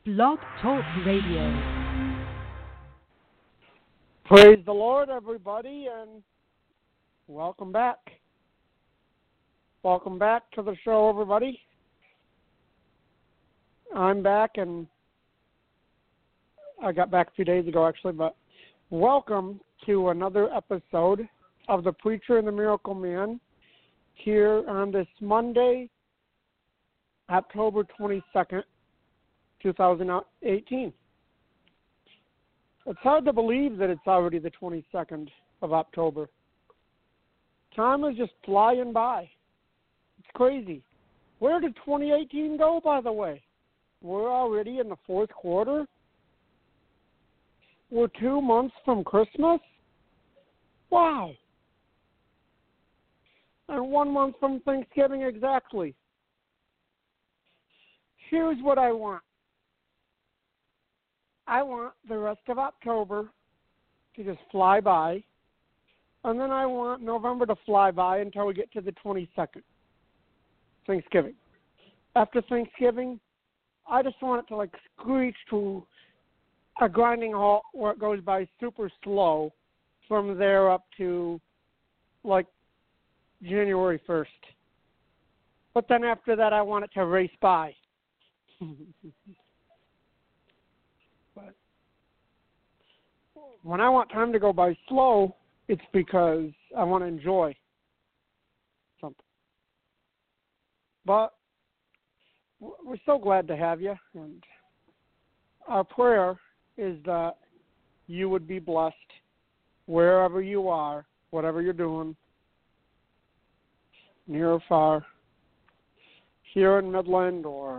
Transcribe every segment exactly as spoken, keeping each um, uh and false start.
Blog Talk Radio. Praise the Lord, everybody, and welcome back. Welcome back to the show, everybody. I'm back, and I got back a few days ago, actually, but welcome to another episode of The Preacher and the Miracle Man here on this Monday, October twenty-second, twenty eighteen. It's hard to believe that it's already the twenty-second of October. Time is just flying by. It's crazy. Where did twenty eighteen go, by the way? We're already in the fourth quarter. We're two months from Christmas. Wow. And one month from Thanksgiving exactly. Here's what I want. I want the rest of October to just fly by, and then I want November to fly by until we get to the twenty-second, Thanksgiving. After Thanksgiving, I just want it to like screech to a grinding halt where it goes by super slow from there up to like January first. But then after that, I want it to race by. But when I want time to go by slow, it's because I want to enjoy something. But we're so glad to have you, and our prayer is that you would be blessed wherever you are, whatever you're doing, near or far, here in Midland or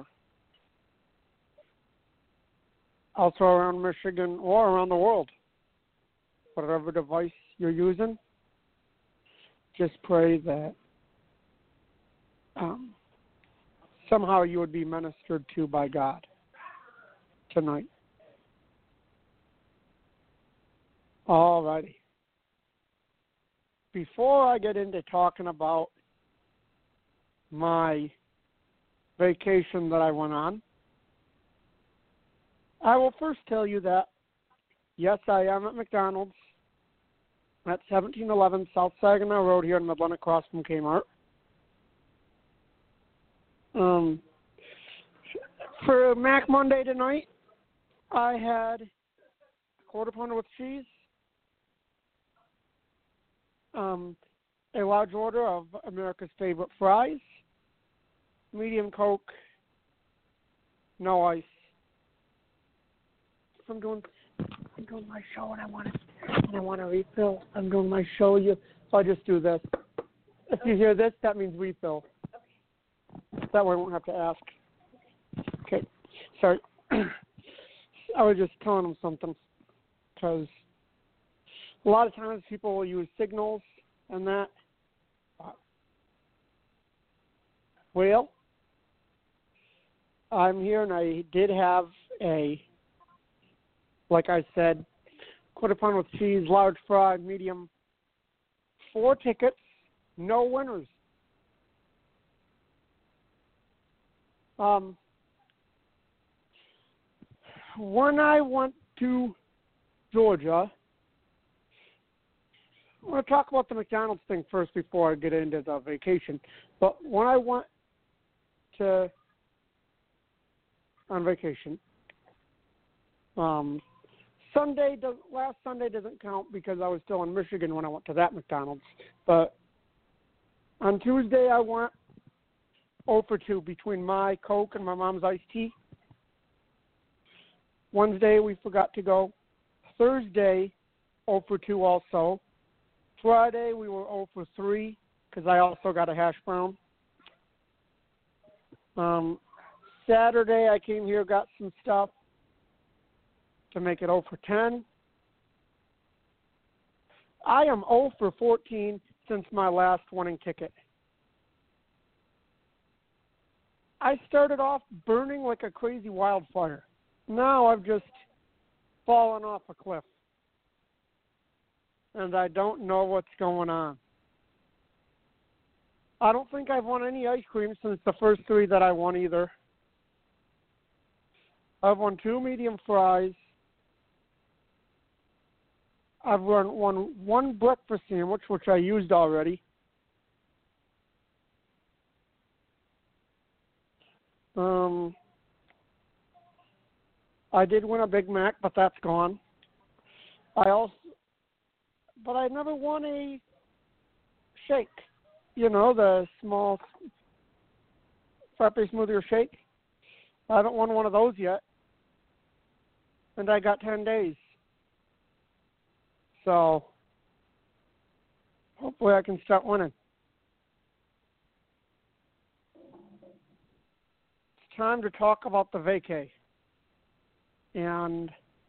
also around Michigan or around the world. Whatever device you're using, just pray that um, somehow you would be ministered to by God tonight. All righty. Before I get into talking about my vacation that I went on, I will first tell you that, yes, I am at McDonald's at seventeen eleven South Saginaw Road here in Midland, across from Kmart. Um, for Mac Monday tonight, I had a quarter pounder with cheese, um, a large order of America's favorite fries, medium Coke, no ice. I'm doing, I'm doing my show and I want to, and I want to refill. I'm doing my show. You, so I just do this. If you hear this, that means refill. Okay. That way I won't have to ask. Okay. Sorry. I was just telling them something because a lot of times people will use signals and that. Well, I'm here and I did have a, like I said, quarter pound with cheese, large fry, medium, four tickets, no winners. Um, when I went to Georgia, I want to talk about the McDonald's thing first before I get into the vacation. But when I went to on vacation, um, Sunday, does, last Sunday doesn't count because I was still in Michigan when I went to that McDonald's. But on Tuesday, I went oh for two between my Coke and my mom's iced tea. Wednesday, we forgot to go. Thursday, oh for two also. Friday, we were oh for three because I also got a hash brown. Um, Saturday, I came here, got some stuff to make it oh for ten. I am oh for fourteen since my last winning ticket. I started off burning like a crazy wildfire. Now I've just fallen off a cliff. And I don't know what's going on. I don't think I've won any ice cream since the first three that I won either. I've won two medium fries. I've won, won one breakfast sandwich, which I used already. Um, I did win a Big Mac, but that's gone. I also, but I never won a shake. You know, the small frappe smoothie or shake. I haven't won one of those yet, and I got ten days. So hopefully I can start winning. It's time to talk about the vacay. And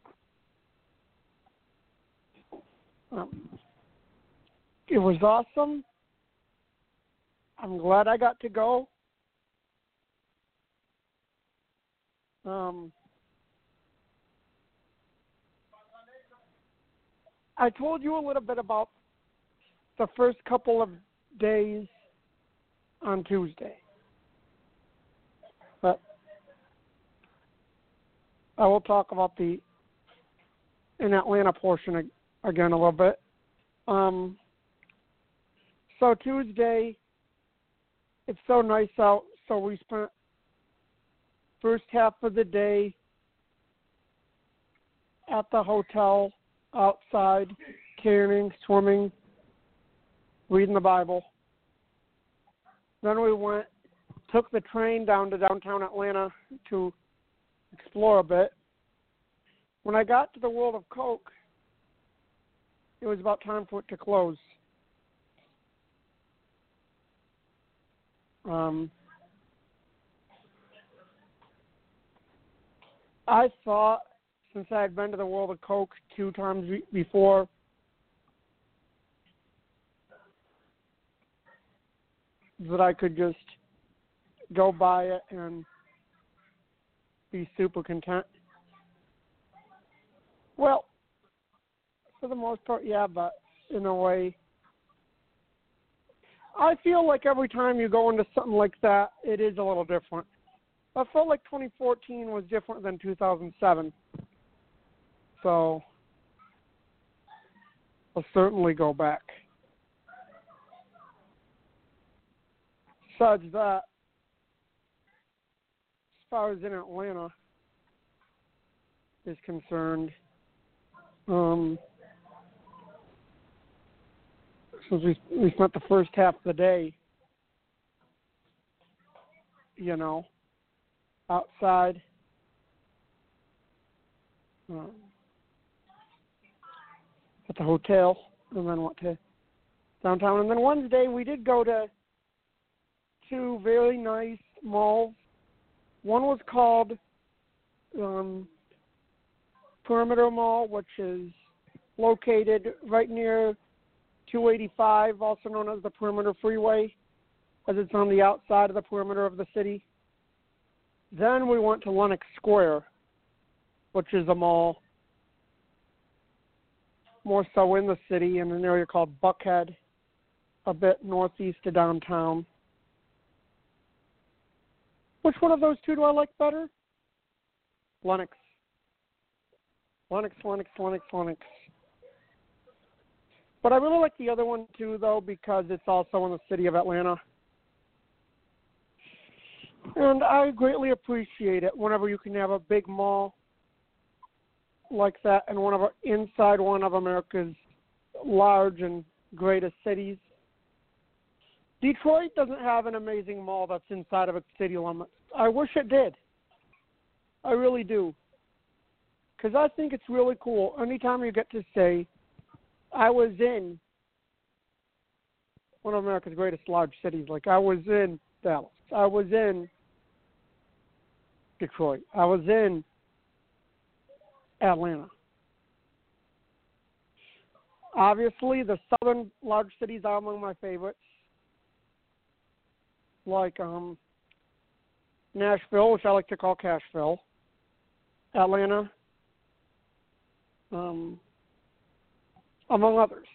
um, it was awesome. I'm glad I got to go. Um, I told you a little bit about the first couple of days on Tuesday. But I will talk about the in Atlanta portion again a little bit. Um, so Tuesday, it's so nice out, so we spent first half of the day at the hotel, outside, canning, swimming, reading the Bible. Then we went, took the train down to downtown Atlanta to explore a bit. When I got to the World of Coke, it was about time for it to close. Um, I thought, since I had been to the World of Coke two times be- before, that I could just go by it and be super content. Well, for the most part, yeah, but in a way, I feel like every time you go into something like that, it is a little different. I felt like twenty fourteen was different than two thousand seven. So I'll certainly go back. Besides that, as far as in Atlanta is concerned, um, since we, we spent the first half of the day, you know, outside, um, at the hotel, and then went to downtown. And then Wednesday we did go to two very nice malls. One was called um, Perimeter Mall, which is located right near two eighty-five, also known as the Perimeter Freeway, as it's on the outside of the perimeter of the city. Then we went to Lenox Square, which is a mall more so in the city in an area called Buckhead, a bit northeast of downtown. Which one of those two do I like better? Lenox. Lenox, Lenox, Lenox, Lenox. But I really like the other one too, though, because it's also in the city of Atlanta. And I greatly appreciate it whenever you can have a big mall like that in one of our, inside one of America's large and greatest cities. Detroit doesn't have an amazing mall that's inside of its city limits. I wish it did. I really do. Because I think it's really cool anytime you get to say, I was in one of America's greatest large cities. Like, I was in Dallas. I was in Detroit. I was in Atlanta. Obviously, the southern large cities are among my favorites, like um, Nashville, which I like to call Cashville, Atlanta, um, among others.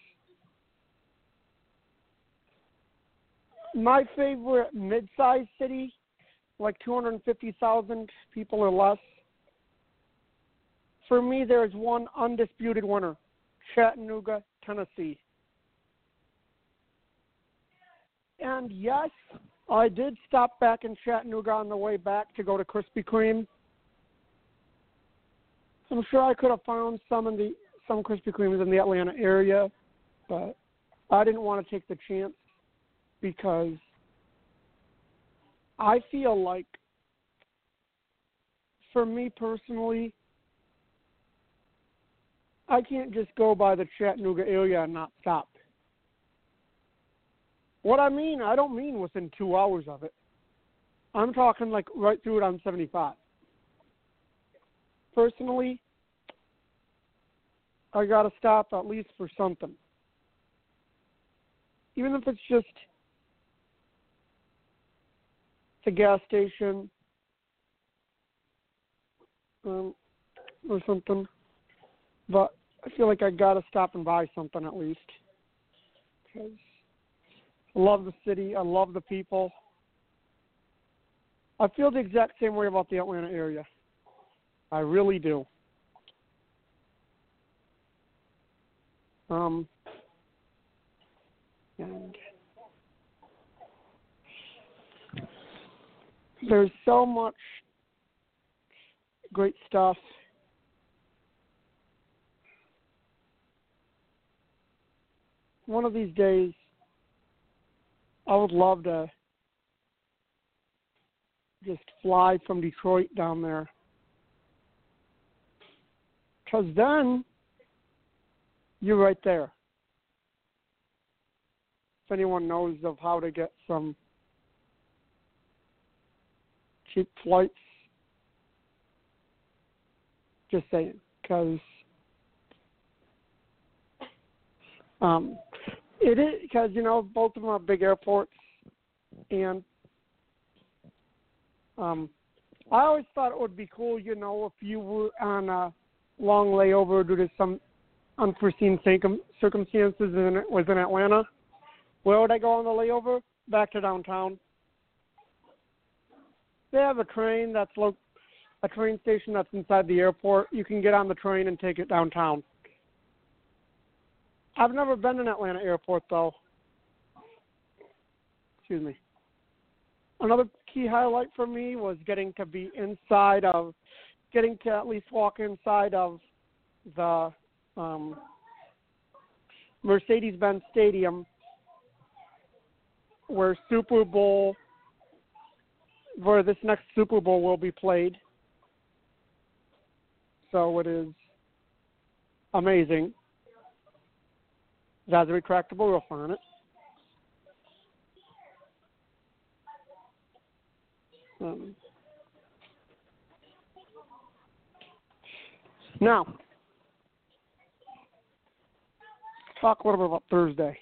My favorite mid-sized city, like two hundred fifty thousand people or less, for me, there's one undisputed winner, Chattanooga, Tennessee. And yes, I did stop back in Chattanooga on the way back to go to Krispy Kreme. I'm sure I could have found some in the some Krispy Kremes in the Atlanta area, but I didn't want to take the chance because I feel like, for me personally, I can't just go by the Chattanooga area and not stop. What I mean, I don't mean within two hours of it. I'm talking like right through it on seventy-five. Personally, I got to stop at least for something. Even if it's just the gas station um, or something. But I feel like I got to stop and buy something at least. Because I love the city. I love the people. I feel the exact same way about the Atlanta area. I really do. Um, and there's so much great stuff. One of these days, I would love to just fly from Detroit down there. Because then you're right there. If anyone knows of how to get some cheap flights, just saying. Because um, it is, because, you know, both of them are big airports. And um, I always thought it would be cool, you know, if you were on a long layover due to some unforeseen circumstances in, within Atlanta. Where would I go on the layover? Back to downtown. They have a train that's lo- a train station that's inside the airport. You can get on the train and take it downtown. I've never been in Atlanta airport though. Excuse me. Another key highlight for me was getting to be inside of, getting to at least walk inside of the um, Mercedes-Benz Stadium where Super Bowl, where this next Super Bowl will be played. So it is amazing. It has a retractable roof on it. Um, now, talk a little bit about Thursday.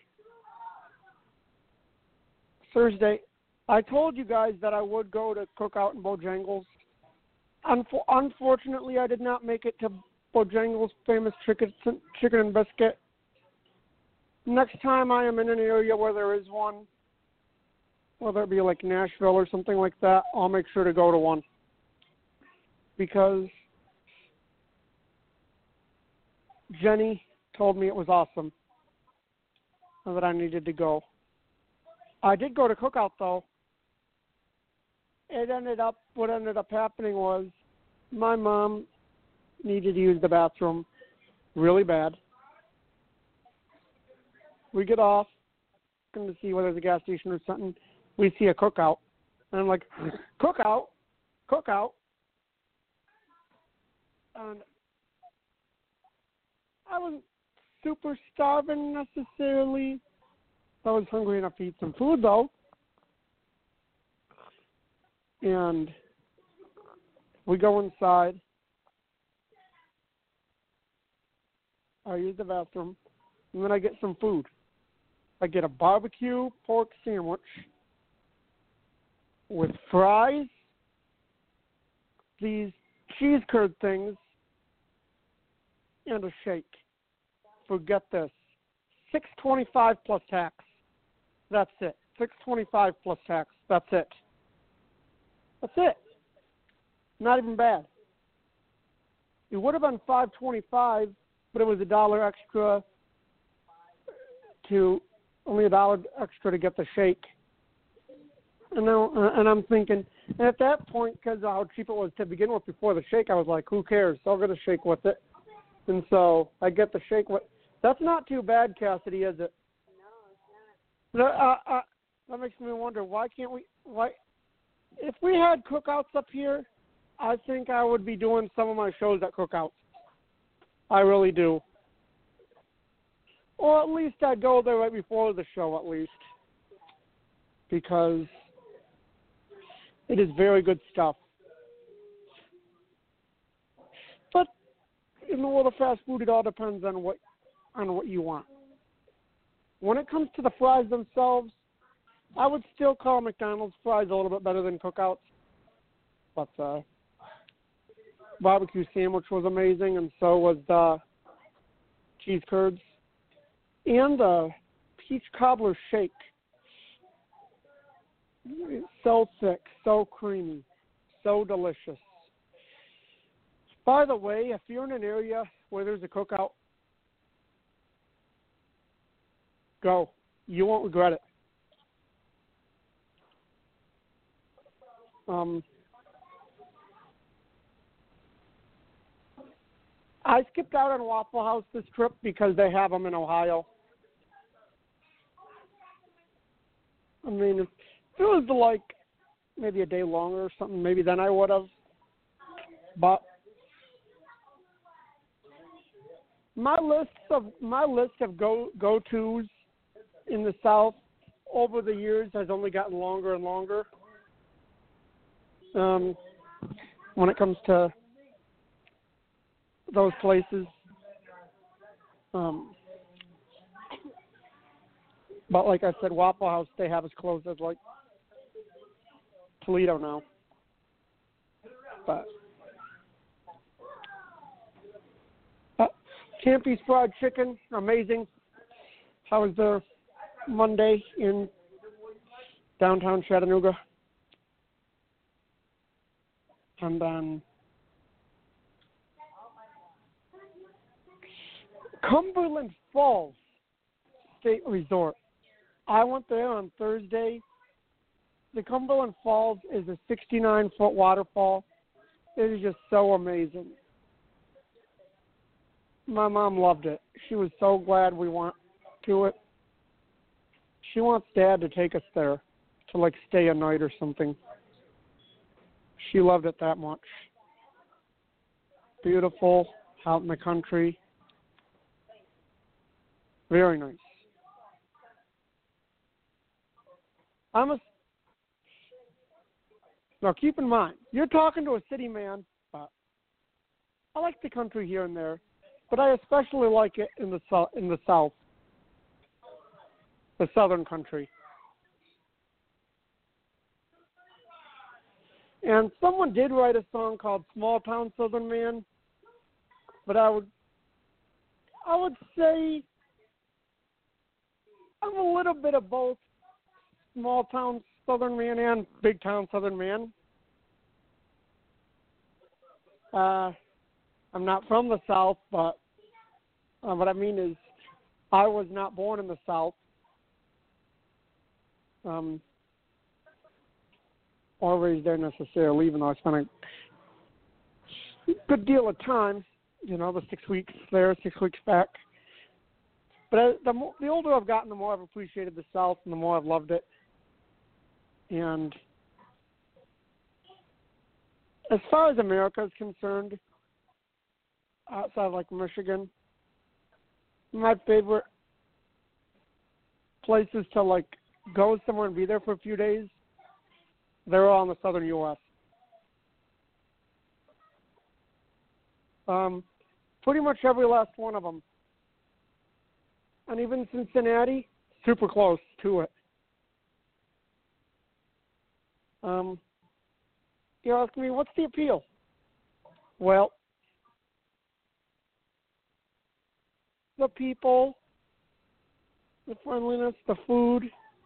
Thursday, I told you guys that I would go to Cookout and Bojangles. Unf- unfortunately, I did not make it to Bojangles' famous chicken, chicken and biscuit. Next time I am in an area where there is one, whether it be like Nashville or something like that, I'll make sure to go to one. Because Jenny told me it was awesome and that I needed to go. I did go to Cookout, though. It ended up, what ended up happening was my mom needed to use the bathroom really bad. We get off, looking to see whether there's a gas station or something. We see a Cookout. And I'm like, Cookout? Cookout? And I wasn't super starving necessarily. I was hungry enough to eat some food, though. And we go inside. I use the bathroom. And then I get some food. I get a barbecue pork sandwich with fries, these cheese curd things, and a shake. Forget this. six twenty-five plus tax. That's it. six twenty-five plus tax. That's it. That's it. Not even bad. It would have been five twenty-five, but it was a dollar extra to only a dollar extra to get the shake. And now, uh, and I'm thinking, and at that point, because of how cheap it was to begin with before the shake, I was like, who cares? I'll get a shake with it. And so I get the shake with. That's not too bad, Cassidy, is it? No, it's not. Uh, uh, that makes me wonder, why can't we? Why, if we had cookouts up here, I think I would be doing some of my shows at cookouts. I really do. Or at least I'd go there right before the show, at least, because it is very good stuff. But in the world of fast food, it all depends on what on what you want. When it comes to the fries themselves, I would still call McDonald's fries a little bit better than Cookouts. But the barbecue sandwich was amazing, and so was the cheese curds. And the peach cobbler shake. It's so thick, so creamy, so delicious. By the way, if you're in an area where there's a cookout, go. You won't regret it. Um, I skipped out on Waffle House this trip because they have them in Ohio. I mean, if it was like maybe a day longer or something, maybe then I would have. But my list of my list of go go tos in the South over the years has only gotten longer and longer. Um, when it comes to those places, um, but like I said, Waffle House, they have as close as like Toledo now. But uh, Campy's Fried Chicken, amazing. How was their Monday in downtown Chattanooga? And then Cumberland Falls State Resort. I went there on Thursday. The Cumberland Falls is a sixty-nine foot waterfall. It is just so amazing. My mom loved it. She was so glad we went to it. She wants Dad to take us there to, like, stay a night or something. She loved it that much. Beautiful, out in the country. Very nice. I'm a now. Keep in mind, you're talking to a city man. But I like the country here and there, but I especially like it in the south. In the south, the southern country. And someone did write a song called "Small Town Southern Man," but I would, I would say, I'm a little bit of both. Small town Southern man and big town Southern man. Uh, I'm not from the South, but uh, what I mean is I was not born in the South. Um, or raised there necessarily, even though I spent a good deal of time, you know, the six weeks there, six weeks back. But I, the, more, the older I've gotten, the more I've appreciated the South and the more I've loved it. And as far as America is concerned, outside of like Michigan, my favorite places to like go somewhere and be there for a few days, they're all in the southern U S Um, pretty much every last one of them. And even Cincinnati, super close to it. Um, you ask me, what's the appeal? Well, the people, the friendliness, the food,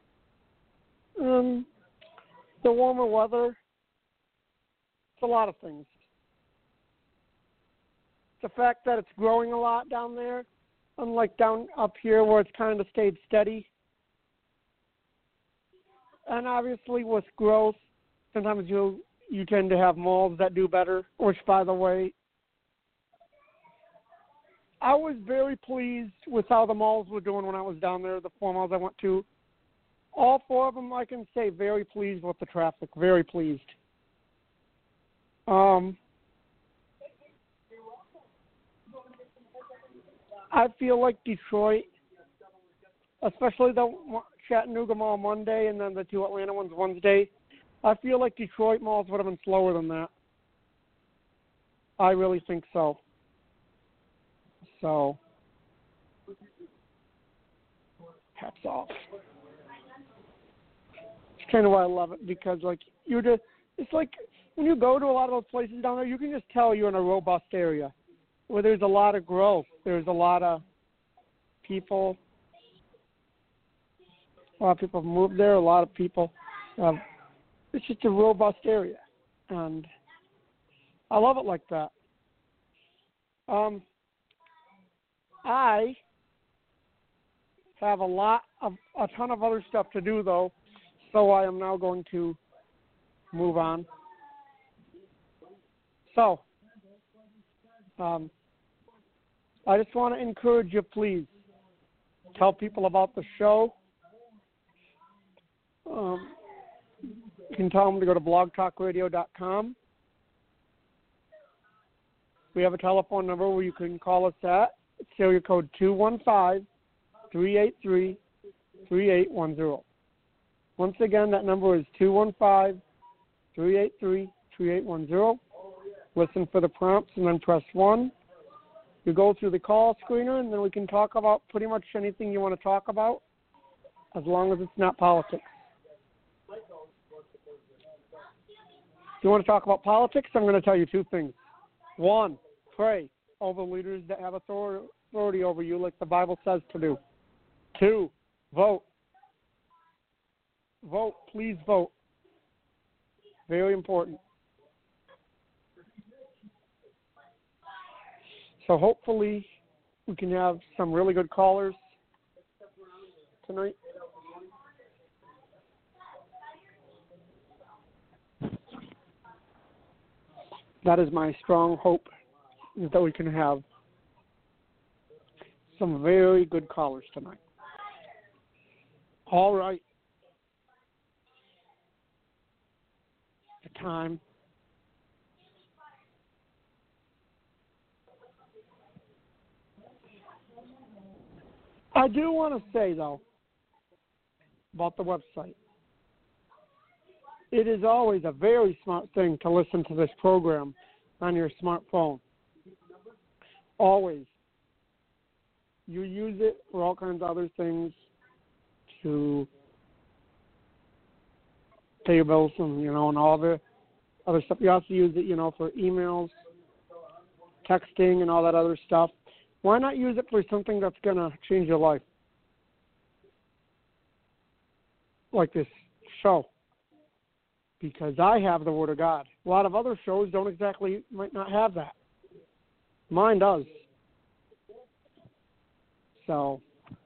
um, the warmer weather. It's a lot of things. the fact that it's growing a lot down there, unlike down up here where it's kind of stayed steady. And obviously with growth, sometimes you you tend to have malls that do better, which, by the way, I was very pleased with how the malls were doing when I was down there, the four malls I went to. All four of them, I can say, very pleased with the traffic, very pleased. Um, I feel like Detroit, especially the Chattanooga Mall Monday and then the two Atlanta ones Wednesday, I feel like Detroit malls would have been slower than that. I really think so. So, hats off. It's kind of why I love it, because, like, you just, it's like when you go to a lot of those places down there, you can just tell you're in a robust area where there's a lot of growth. There's a lot of people. A lot of people have moved there. A lot of people have. It's just a robust area, and I love it like that. Um, I have a lot of a ton of other stuff to do, though, so I am now going to move on. So, um, I just want to encourage you, please, tell people about the show. Um, you can tell them to go to blog talk radio dot com. We have a telephone number where you can call us at. It's area code two one five, three eight three, three eight one zero. Once again, that number is two one five, three eight three, three eight one zero. Listen for the prompts and then press one. You go through the call screener, and then we can talk about pretty much anything you want to talk about, as long as it's not politics. If you want to talk about politics, I'm going to tell you two things. One, pray over leaders that have authority over you, like the Bible says to do. Two, vote. Vote. Please vote. Very important. So hopefully we can have some really good callers tonight. That is my strong hope, is that we can have some very good callers tonight. All right. The time. I do want to say, though, about the website. It is always a very smart thing to listen to this program on your smartphone. Always. You use it for all kinds of other things, to pay your bills and, you know, and all the other stuff. You also use it, you know, for emails, texting, and all that other stuff. Why not use it for something that's going to change your life? Like this show. Because I have the Word of God. A lot of other shows don't exactly, might not have that. Mine does. So,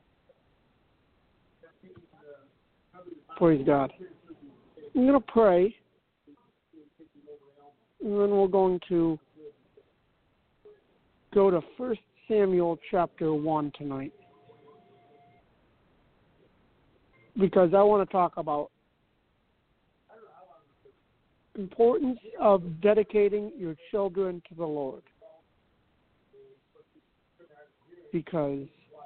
praise God. I'm going to pray, and then we're going to go to First Samuel chapter one tonight, because I want to talk about importance of dedicating your children to the Lord, because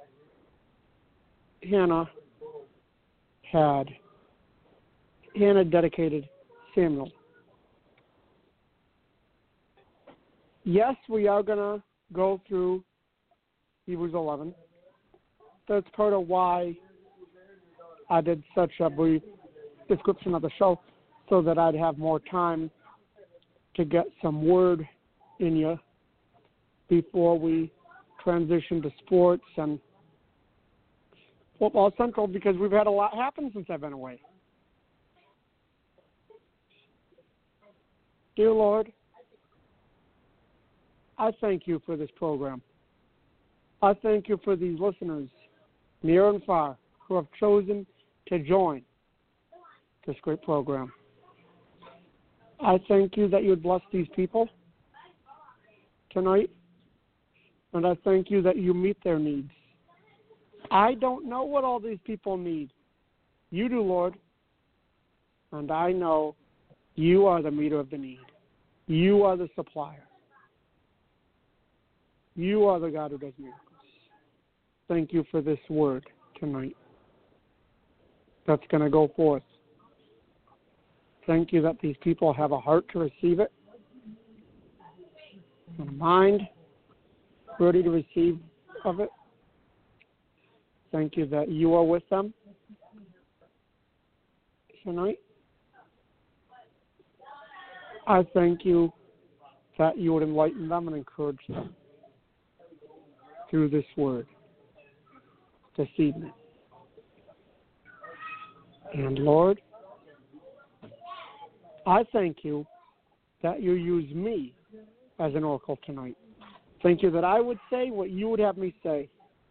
Hannah had Hannah dedicated Samuel. Yes, we are going to go through Hebrews eleven. That's part of why I did such a brief description of the show, so that I'd have more time to get some word in you before we transition to sports and Football Central, because we've had a lot happen since I've been away. Dear Lord, I thank you for this program. I thank you for these listeners, near and far, who have chosen to join this great program. I thank you that you would bless these people tonight, and I thank you that you meet their needs. I don't know what all these people need. You do, Lord, and I know you are the meter of the need. You are the supplier. You are the God who does miracles. Thank you for this word tonight that's going to go forth. Thank you that these people have a heart to receive it, and a mind ready to receive of it. Thank you that you are with them tonight. I thank you that you would enlighten them and encourage them through this word this evening. And Lord, I thank you that you use me as an oracle tonight. Thank you that I would say what you would have me say.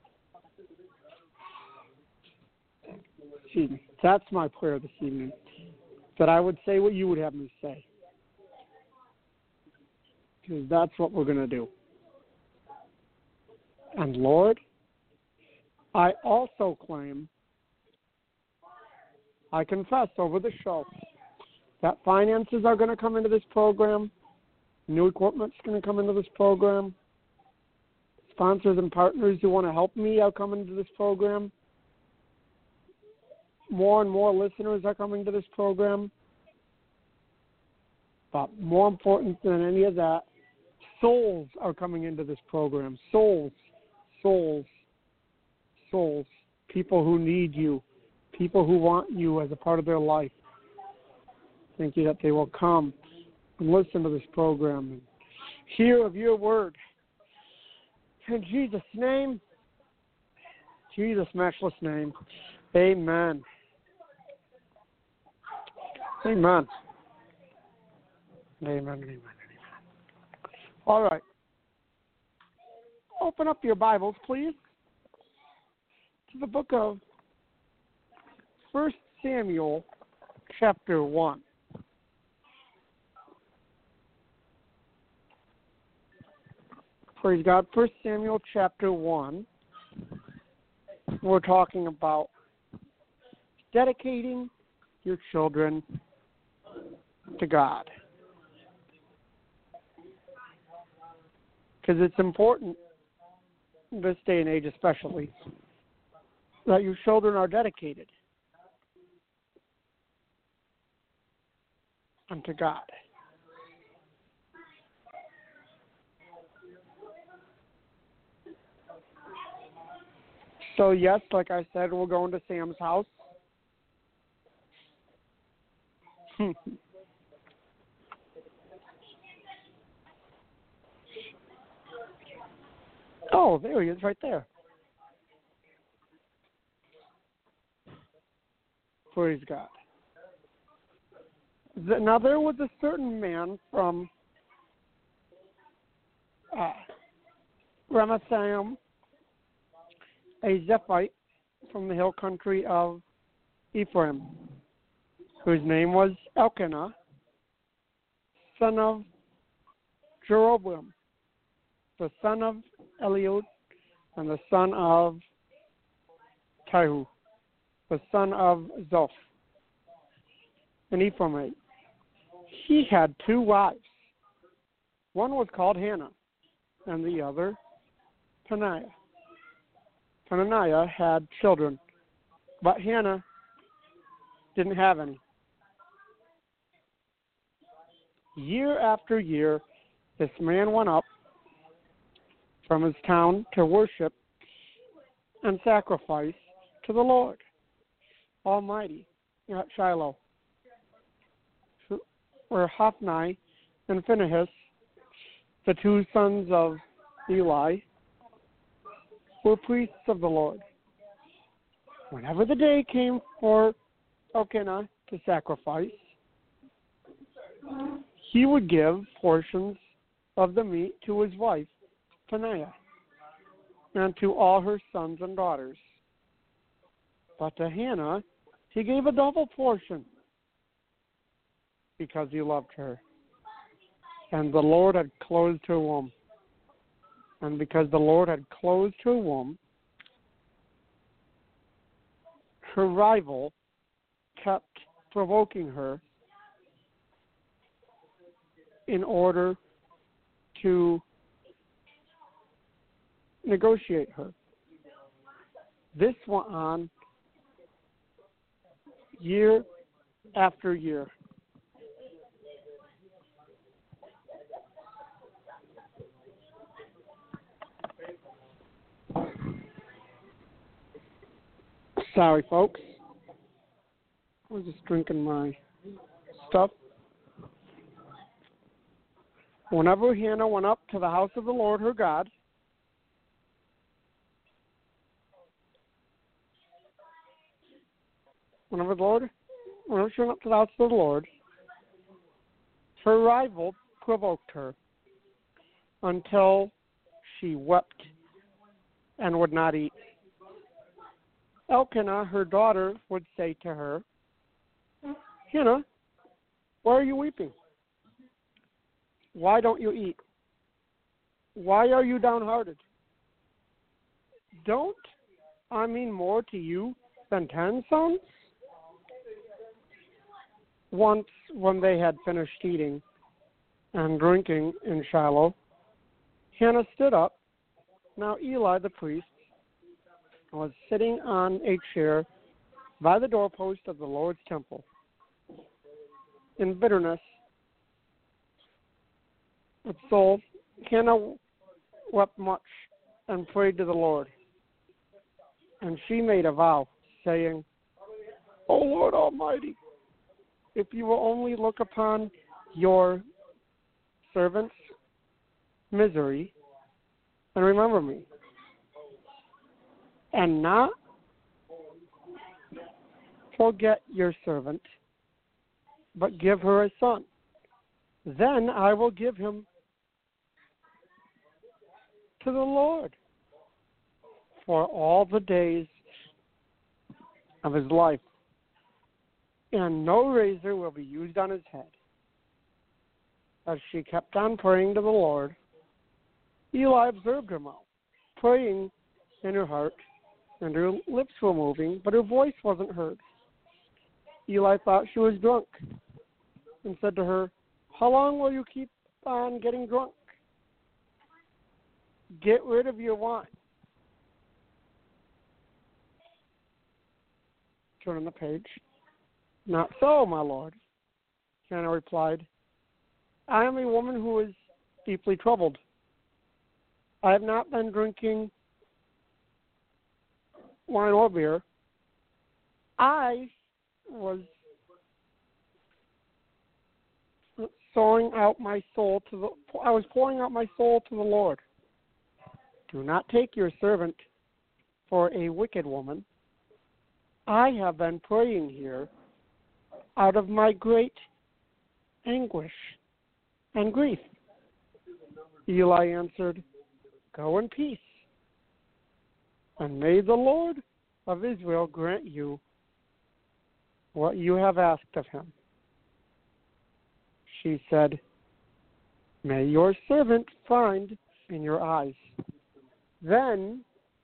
Excuse me. That's my prayer this evening, that I would say what you would have me say. Because that's what we're going to do. And Lord, I also claim, I confess over the show, that finances are going to come into this program, new equipment's going to come into this program, sponsors and partners who want to help me are coming to this program, more and more listeners are coming to this program, but more important than any of that, souls are coming into this program. Souls, souls, souls. People who need you. People who want you as a part of their life. Thank you that they will come and listen to this program and hear of your word. In Jesus' name, Jesus' matchless name, amen. Amen. Amen, amen, amen. All right. Open up your Bibles, please, to the book of First Samuel, chapter one. Praise God. First Samuel, chapter one. We're talking about dedicating your children to God. Because it's important, in this day and age especially, that your children are dedicated unto God. So yes, like I said, we're going to Sam's house. Oh, there he is, right there. Praise God. Now there was a certain man from uh, Ramathaim, a Zephite from the hill country of Ephraim, whose name was Elkanah, son of Jeroboam, the son of Eliud, and the son of Tahu, the son of Zoph, an Ephraimite. He had two wives. One was called Hannah, and the other Peninnah. Peninnah had children, but Hannah didn't have any. Year after year, this man went up from his town to worship and sacrifice to the Lord Almighty at Shiloh, where Hophni and Phinehas, the two sons of Eli, were priests of the Lord. Whenever the day came for Elkanah to sacrifice, he would give portions of the meat to his wife, Peninnah, and to all her sons and daughters. But to Hannah he gave a double portion, because he loved her. And the Lord had closed her womb. And because the Lord had closed her womb, her rival kept provoking her in order to negotiate her. This went on year after year. Sorry, folks. I was just drinking my stuff. Whenever Hannah went up to the house of the Lord her God, whenever the Lord, whenever she went up to the house of the Lord, her rival provoked her until she wept and would not eat. Elkanah, her daughter, would say to her, Hannah, why are you weeping? Why don't you eat? Why are you downhearted? Don't I mean more to you than ten sons? Once, when they had finished eating and drinking in Shiloh, Hannah stood up. Now Eli the priest was sitting on a chair by the doorpost of the Lord's temple. In bitterness of soul, Hannah wept much and prayed to the Lord. And she made a vow, saying, O Lord Almighty, if you will only look upon your servant's misery and remember me, and not forget your servant, but give her a son, then I will give him to the Lord for all the days of his life, and no razor will be used on his head. As she kept on praying to the Lord, Eli observed her mouth, praying in her heart, and her lips were moving, but her voice wasn't heard. Eli thought she was drunk and said to her, How long will you keep on getting drunk? Get rid of your wine. Turning the page. Not so, my lord, Hannah replied. I am a woman who is deeply troubled. I have not been drinking wine or beer. I was sowing out my soul to the I was pouring out my soul to the Lord. Do not take your servant for a wicked woman. I have been praying here out of my great anguish and grief. Eli answered, Go in peace, and may the Lord of Israel grant you what you have asked of him. She said, May your servant find in your eyes. Then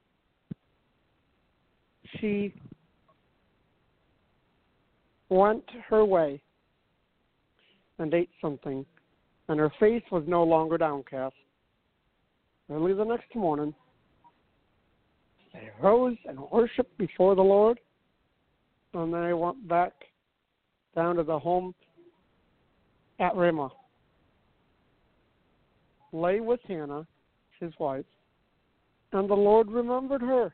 she went her way and ate something, and her face was no longer downcast. Early the next morning, they rose and worshipped before the Lord, and then they went back down to the home at Ramah. Lay with Hannah, his wife, and the Lord remembered her.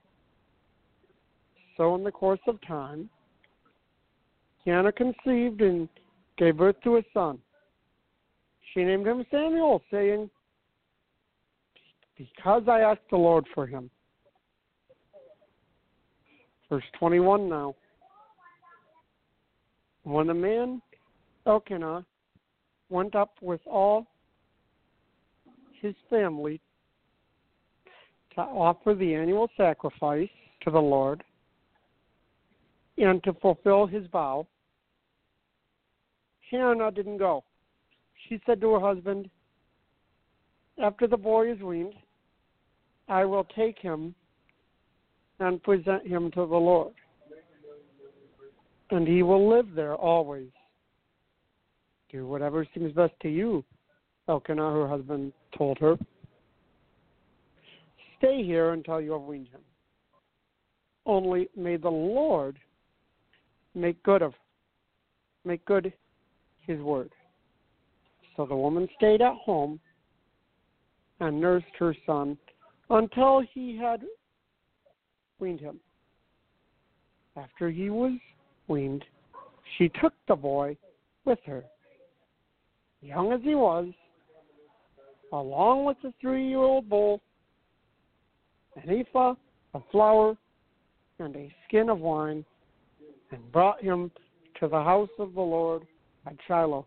So in the course of time, Hannah conceived and gave birth to a son. She named him Samuel, saying, Because I asked the Lord for him. Verse twenty-one now. When the man Elkanah went up with all his family to offer the annual sacrifice to the Lord and to fulfill his vow, Hannah didn't go. She said to her husband, after the boy is weaned, I will take him and present him to the Lord, and he will live there always. Do whatever seems best to you, Elkanah, her husband, told her. Stay here until you have weaned him. Only may the Lord make good of, make good his word. So the woman stayed at home and nursed her son until he had weaned him. After he was weaned, she took the boy with her, young as he was, along with the three-year-old bull, an ephah of flour, and a skin of wine, and brought him to the house of the Lord at Shiloh.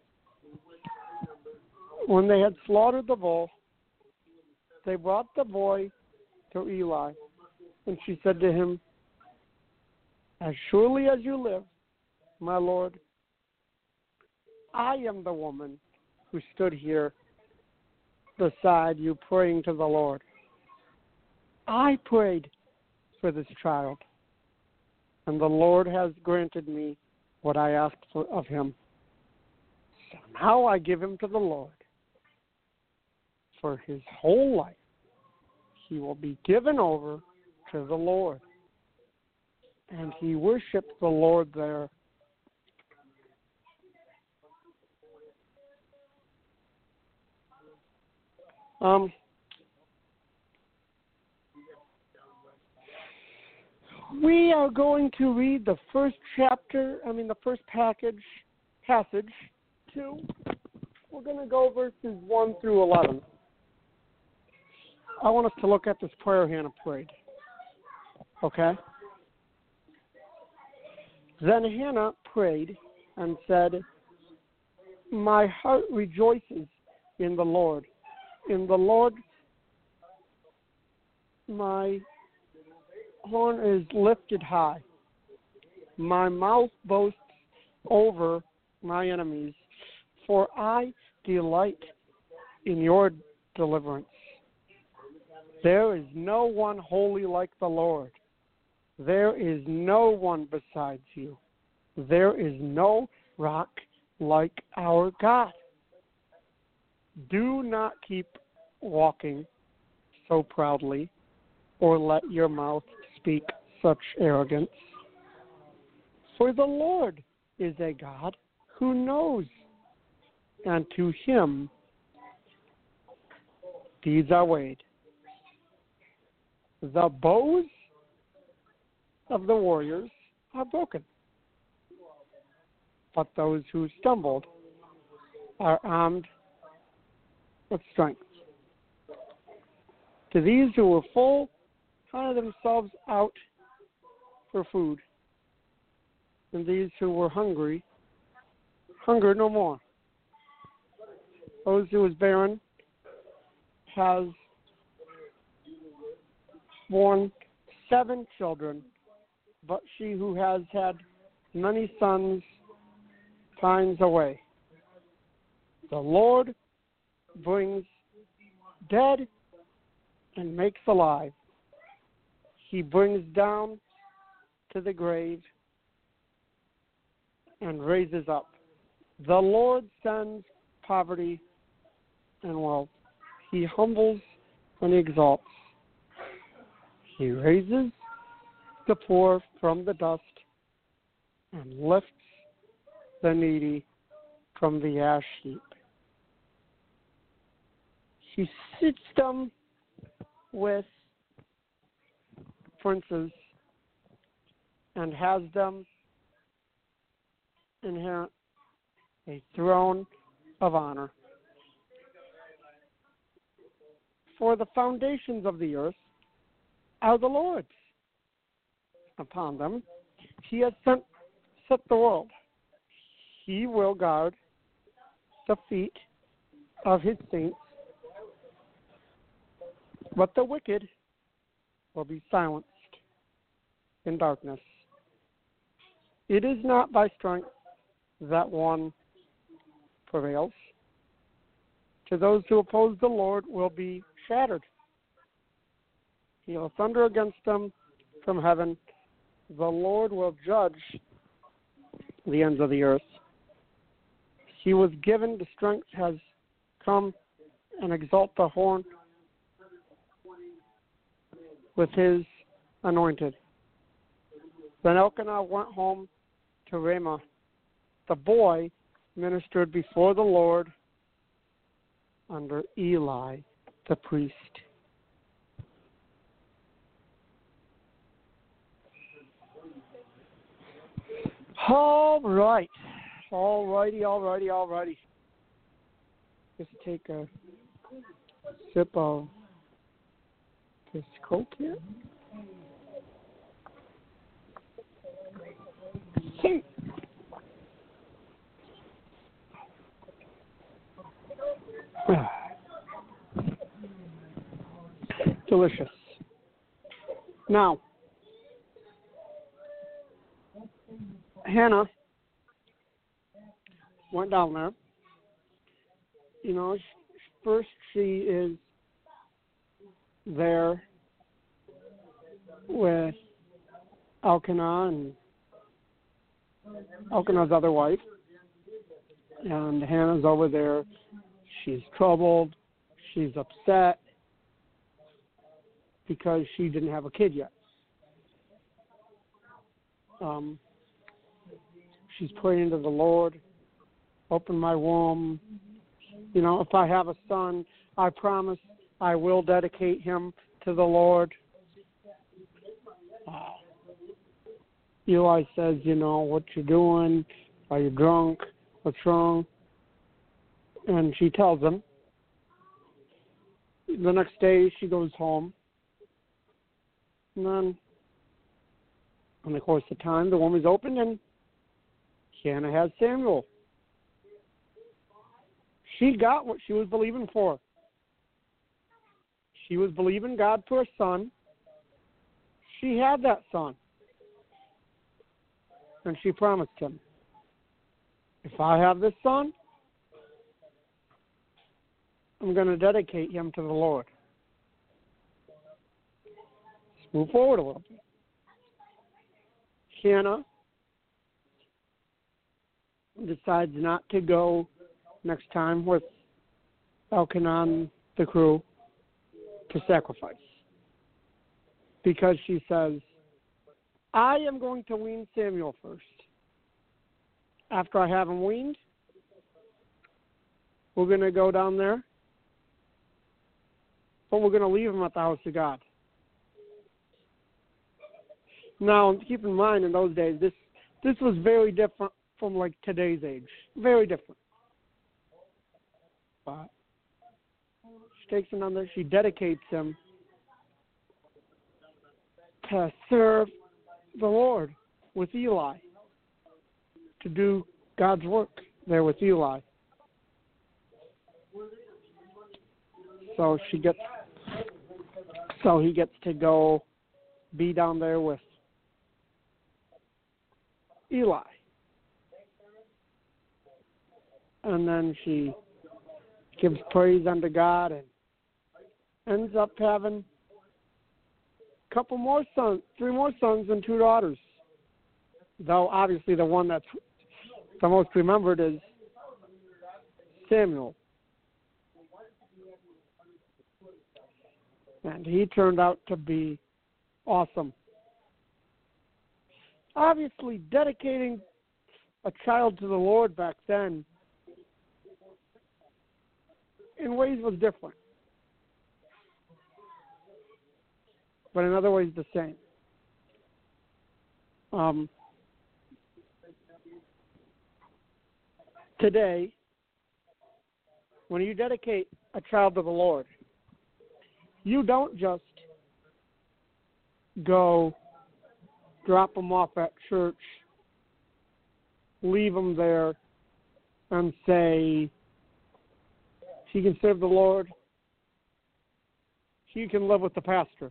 When they had slaughtered the bull, they brought the boy to Eli, and she said to him, as surely as you live, my Lord, I am the woman who stood here beside you praying to the Lord. I prayed for this child, and the Lord has granted me what I asked for, of him. So now I give him to the Lord. For his whole life, he will be given over to the Lord. And he worshiped the Lord there. Um, we are going to read the first chapter, I mean the first package, passage, two. We're going to go verses one through eleven. I want us to look at this prayer Hannah prayed. Okay? Then Hannah prayed and said, my heart rejoices in the Lord. In the Lord, my horn is lifted high. My mouth boasts over my enemies, for I delight in your deliverance. There is no one holy like the Lord. There is no one besides you. There is no rock like our God. Do not keep walking so proudly, or let your mouth speak such arrogance. For the Lord is a God who knows, and to him deeds are weighed. The bows of the warriors are broken, but those who stumbled are armed with strength. To these who were full, hire themselves out for food, and these who were hungry, hunger no more. Those who is barren has borne seven children, but she who has had many sons pines away. The Lord brings dead and makes alive. He brings down to the grave and raises up. The Lord sends poverty and wealth. He humbles and exalts. He raises the poor from the dust and lifts the needy from the ash heap. He sits them with princes and has them inherit a throne of honor. For the foundations of the earth are the Lord's. Upon them he has sent, set the world. He will guard the feet of his saints, But the wicked will be silenced in darkness. It is not by strength that one prevails. To those who oppose the Lord will be shattered. He will thunder against them from heaven. The Lord will judge the ends of the earth. He was given the strength has come and exalt the horn with his anointed. Then Elkanah went home to Ramah. The boy ministered before the Lord under Eli the priest. All right. All righty, all righty, all righty. Just take a sip of this Coke here. Delicious. Now, Hannah went down there. You know, first she is there with Elkanah and Elkanah's other wife, and Hannah's over there. She's troubled. She's upset because she didn't have a kid yet. Um, she's praying to the Lord, open my womb. You know, if I have a son, I promise I will dedicate him to the Lord. Uh, Eli says, you know, what you doing? Are you drunk? What's wrong? And she tells him. The next day she goes home. And then, in the course of time, the womb is opened and Hannah has Samuel. She got what she was believing for. She was believing God for a son. She had that son. And she promised him, if I have this son, I'm going to dedicate him to the Lord. Let's move forward a little bit. Hannah decides not to go next time with Elkanah and the crew to sacrifice, because she says, I am going to wean Samuel first. After I have him weaned, we're going to go down there, but we're going to leave him at the house of God. Now, keep in mind, in those days, this this was very different from like today's age. Very different. But she takes him down there. She dedicates him to serve the Lord with Eli, to do God's work there with Eli. So she gets, so he gets to go be down there with Eli. And then she gives praise unto God and ends up having a couple more sons, three more sons and two daughters. Though obviously the one that's the most remembered is Samuel. And he turned out to be awesome. Obviously, dedicating a child to the Lord back then in ways was different, but in other ways the same. Um, today, when you dedicate a child to the Lord, you don't just go drop them off at church, leave them there, and say, he can serve the Lord, she can live with the pastor.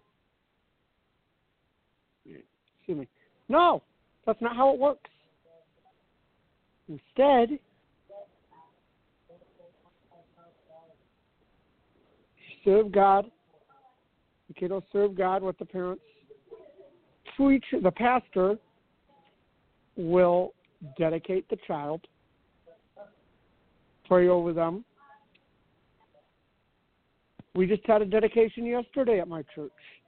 Excuse me. No, that's not how it works. Instead, you serve God. The kid will serve God with the parents. Preach, the pastor will dedicate the child, pray over them. We just had a dedication yesterday at my church.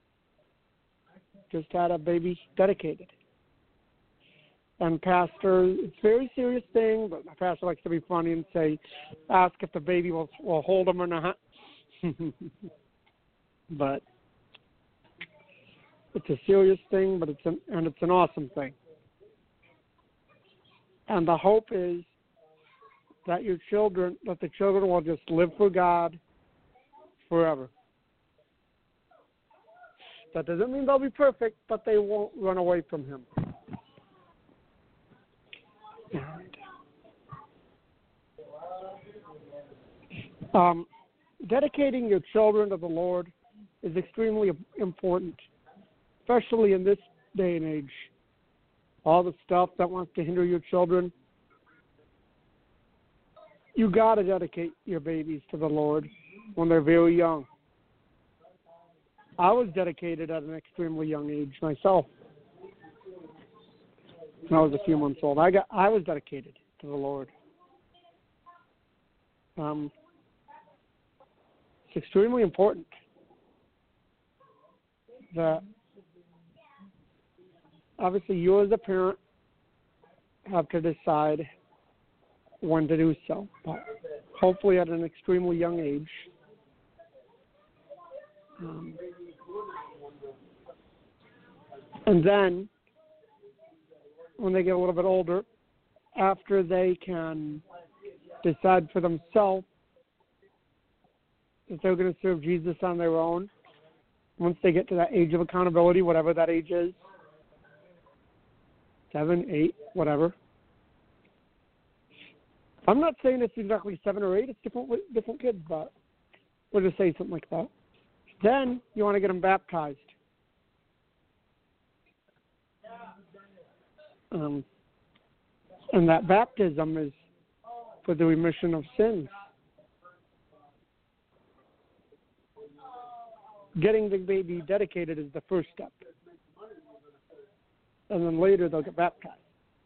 Just had a baby dedicated. And pastor, it's a very serious thing, but my pastor likes to be funny and say, ask if the baby will, will hold him or not. But it's a serious thing, but it's an, and it's an awesome thing. And the hope is that your children, that the children will just live for God forever. That doesn't mean they'll be perfect, but they won't run away from Him. Um, dedicating your children to the Lord is extremely important, especially in this day and age. All the stuff that wants to hinder your children, you got to dedicate your babies to the Lord when they're very young. I was dedicated at an extremely young age myself. When I was a few months old, I got I was dedicated to the Lord. Um, it's extremely important that obviously you as a parent have to decide when to do so, but hopefully at an extremely young age. Um, and then when they get a little bit older, after they can decide for themselves if they're going to serve Jesus on their own, once they get to that age of accountability, whatever that age is, seven, eight, whatever. I'm not saying it's exactly seven or eight. It's different with different kids, but we'll just say something like that. Then you want to get them baptized. Um, and that baptism is for the remission of sins. Getting the baby dedicated is the first step. And then later they'll get baptized.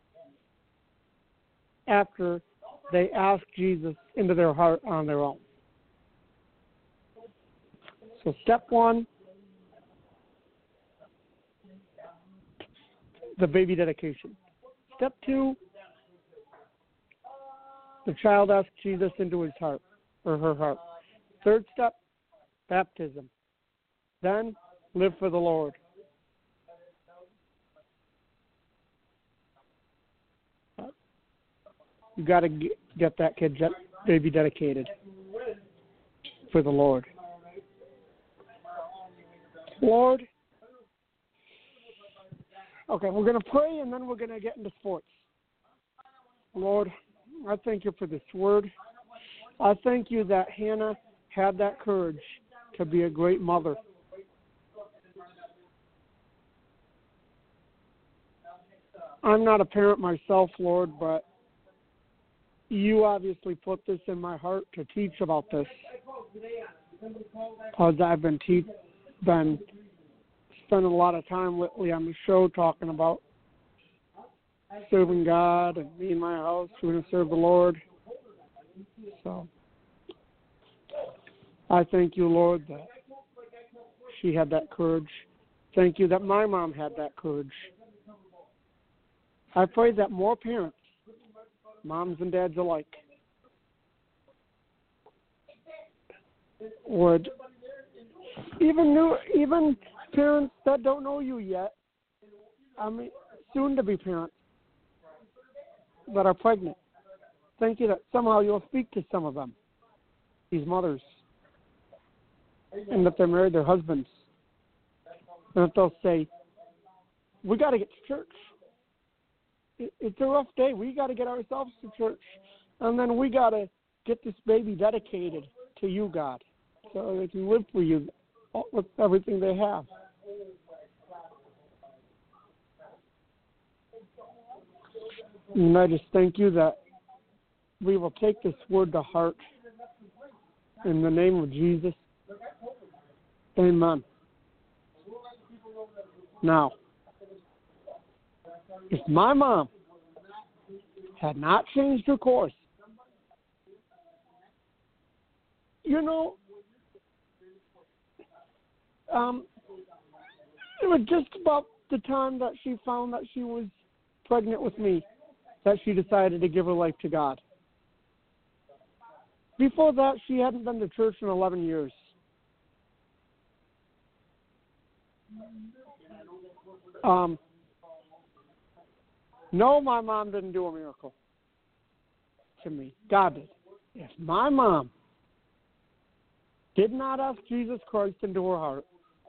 After they ask Jesus into their heart on their own. So step one, the baby dedication. Step two, the child asks Jesus into his heart or her heart. Third step, baptism. Then live for the Lord. You got to get that kid baby dedicated for the Lord. Lord, okay, we're going to pray and then we're going to get into sports. Lord, I thank you for this word. I thank you that Hannah had that courage to be a great mother. I'm not a parent myself, Lord, but you obviously put this in my heart to teach about this. Because I've been, te- been spending a lot of time lately on the show talking about serving God and me and my house, we're going to serve the Lord. So I thank you, Lord, that she had that courage. Thank you that my mom had that courage. I pray that more parents, moms and dads alike, would, even new, even parents that don't know you yet, I mean, soon to be parents that are pregnant. Thank you that somehow you'll speak to some of them, these mothers, and that they're married, their husbands, and that they'll say, we got to get to church. It's a rough day. We got to get ourselves to church. And then we got to get this baby dedicated to you, God, so they can live for you with everything they have. And I just thank you that we will take this word to heart in the name of Jesus. Amen. Now, if my mom had not changed her course, you know, um, it was just about the time that she found that she was pregnant with me that she decided to give her life to God. Before that, she hadn't been to church in eleven years. Um, no, my mom didn't do a miracle to me. God did. If my mom did not ask Jesus Christ into her heart,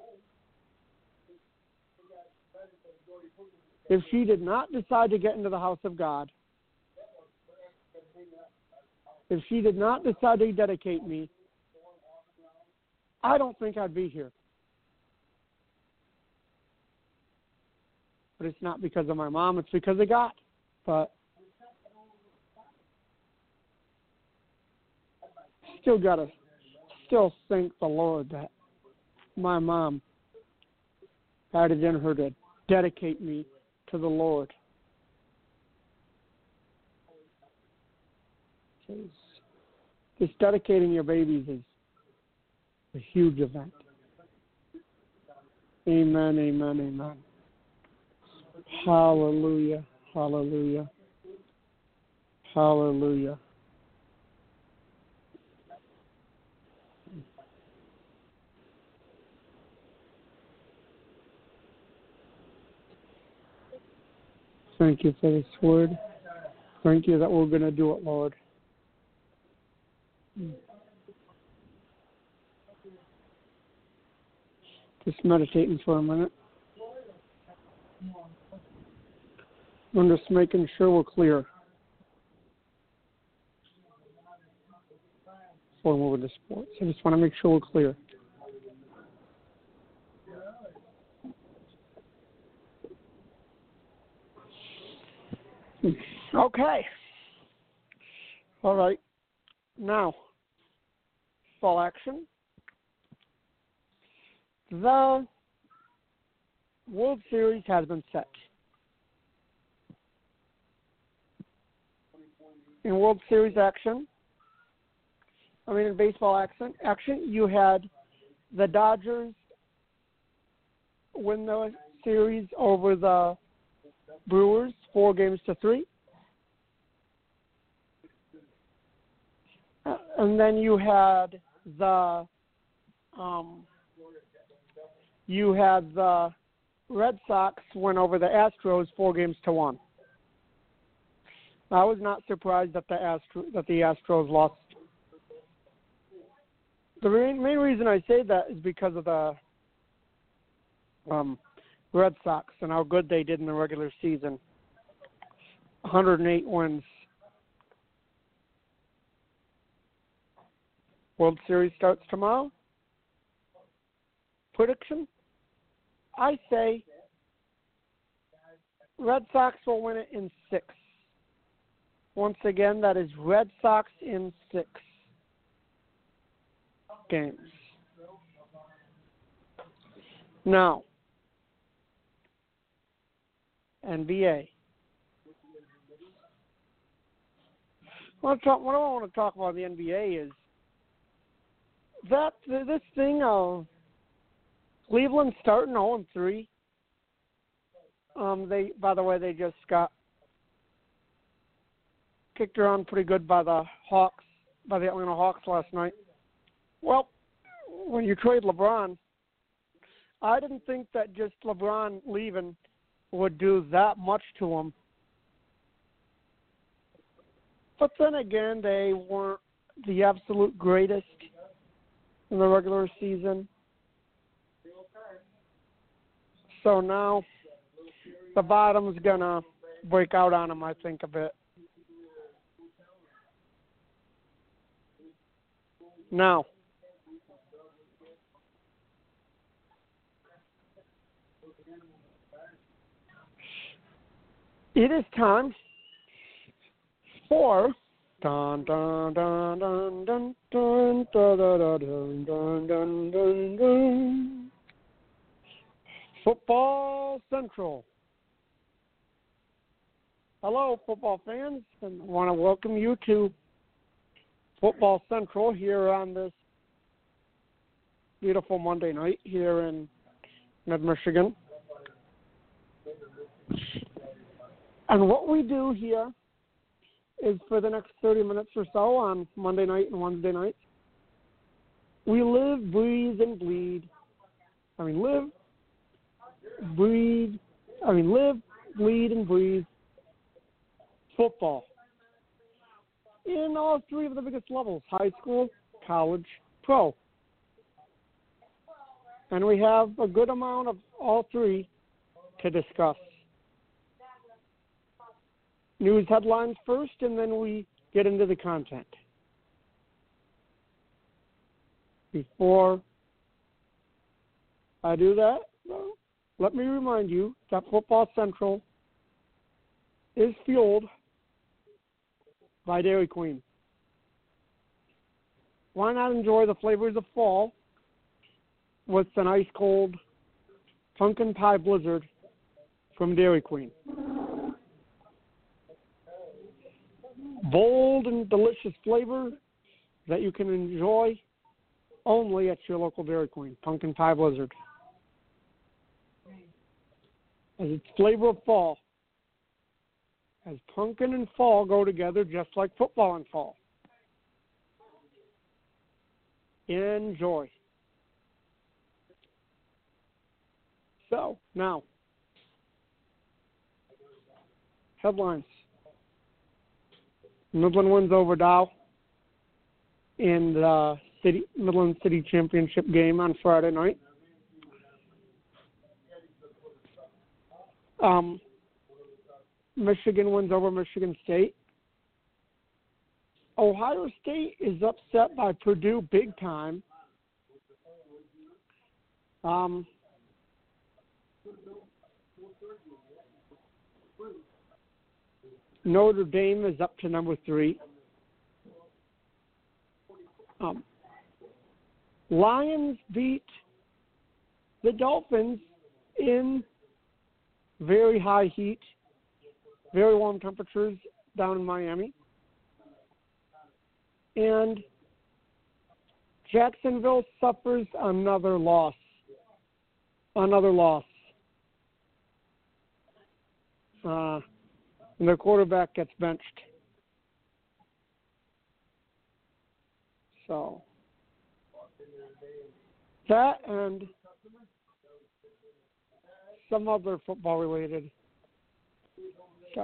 if she did not decide to get into the house of God, if she did not decide to dedicate me, I don't think I'd be here. But it's not because of my mom, it's because of God. But still gotta still thank the Lord that my mom had it in her to dedicate me to the Lord. Just dedicating your babies is a huge event. Amen, amen, amen. Hallelujah, hallelujah, hallelujah. Thank you for this word. Thank you that we're going to do it, Lord. Just meditating for a minute. I'm just making sure we're clear before moving to sports. I just want to make sure we're clear. Okay. All right. Now, fall action. The World Series has been set. In World Series action, I mean in baseball action, action, you had the Dodgers win the series over the Brewers, four games to three. Uh, and then you had the um, you had the Red Sox win over the Astros, four games to one. I was not surprised that the Astro, that the Astros lost. The main, main reason I say that is because of the um, Red Sox and how good they did in the regular season. one hundred eight wins. World Series starts tomorrow. Prediction? I say Red Sox will win it in six. Once again, that is Red Sox in six games. Now, N B A. What I want to talk about the N B A is that this thing of Cleveland starting oh and three. Um, they, by the way, they just got kicked around pretty good by the Hawks, by the Atlanta Hawks last night. Well, when you trade LeBron, I didn't think that just LeBron leaving would do that much to him. But then again, they weren't the absolute greatest in the regular season. So now the bottom's going to break out on them, I think, a bit. Now, It is time for dun dun dun dun dun dun dun dun dun dun dun dun dun Football Central. Hello, football fans, and I want to welcome you to Football Central here on this beautiful Monday night here in mid-Michigan. And what we do here is for the next thirty minutes or so on Monday night and Wednesday night, we live, breathe, and bleed. I mean, live, breathe, I mean, live, bleed, and breathe football in all three of the biggest levels, high school, college, pro. And we have a good amount of all three to discuss. News headlines first, and then we get into the content. Before I do that, well, let me remind you that Football Central is fueled by Dairy Queen. Why not enjoy the flavors of fall with an ice-cold pumpkin pie blizzard from Dairy Queen? Bold and delicious flavor that you can enjoy only at your local Dairy Queen. Pumpkin Pie Blizzard. As its flavor of fall. As pumpkin and fall go together just like football and fall. Enjoy. So, now, headlines. Midland wins over Dow in the city, Midland City Championship game on Friday night. Um, Michigan wins over Michigan State. Ohio State is upset by Purdue big time. Um, Notre Dame is up to number three. Um, Lions beat the Dolphins in very high heat, very warm temperatures down in Miami. And Jacksonville suffers another loss. Another loss. Uh, and their quarterback gets benched. So, that and some other football-related stuff.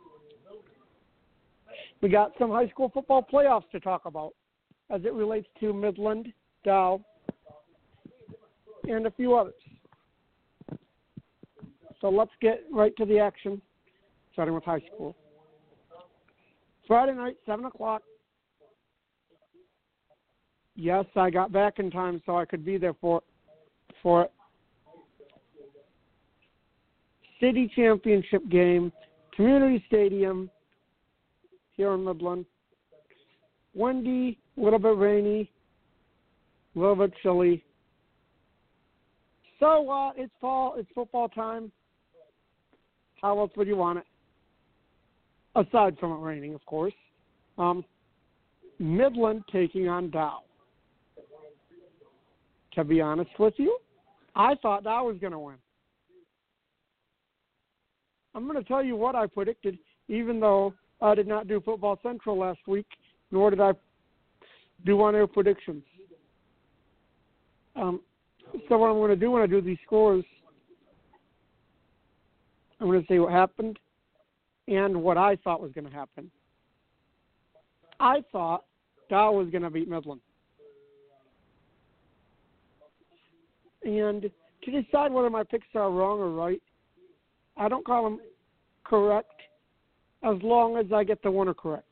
We got some high school football playoffs to talk about as it relates to Midland, Dow, and a few others. So let's get right to the action, starting with high school. Friday night, seven o'clock. Yes, I got back in time so I could be there for, for it. City Championship game, Community Stadium here in Midland. Windy, a little bit rainy, a little bit chilly. So what? Uh, it's fall. It's football time. How else would you want it? Aside from it raining, of course. Um, Midland taking on Dow. To be honest with you, I thought Dow was going to win. I'm going to tell you what I predicted, even though I did not do Football Central last week, nor did I do on-air predictions. Um, so what I'm going to do when I do these scores, I'm going to say what happened and what I thought was going to happen. I thought Dow was going to beat Midland. And to decide whether my picks are wrong or right, I don't call them correct as long as I get the winner correct.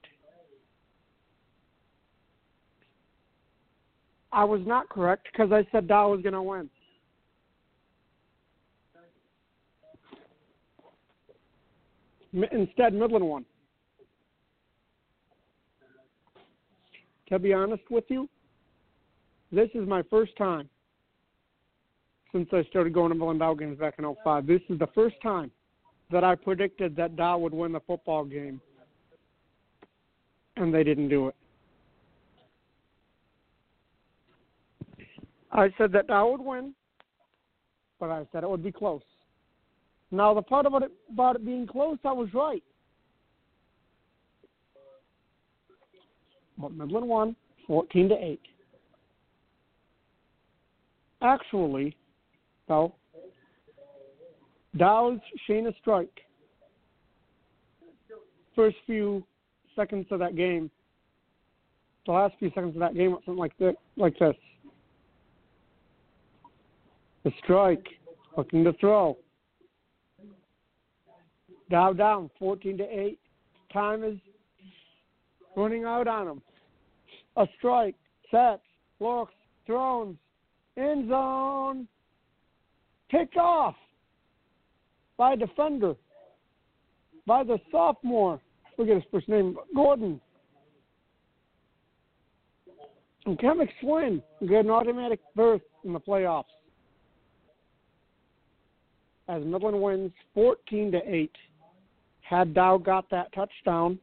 I was not correct because I said Dow was going to win. Instead, Midland won. To be honest with you, this is my first time since I started going to Midland Dow games back in oh five. This is the first time that I predicted that Dow would win the football game, and they didn't do it. I said that Dow would win, but I said it would be close. Now, the part about it, about it being close, I was right. But Midland won fourteen to eight. Actually, though, Dow's Shayna Strike, first few seconds of that game, the last few seconds of that game, something like this, like this. The strike, looking to throw. Dow down, fourteen to eight. Time is running out on him. A strike, sets, looks, throws, end zone, picked off by a defender, by the sophomore, forget his first name, Gordon. And Ken McSwin get an automatic berth in the playoffs as Midland wins fourteen to eight. Had Dow got that touchdown,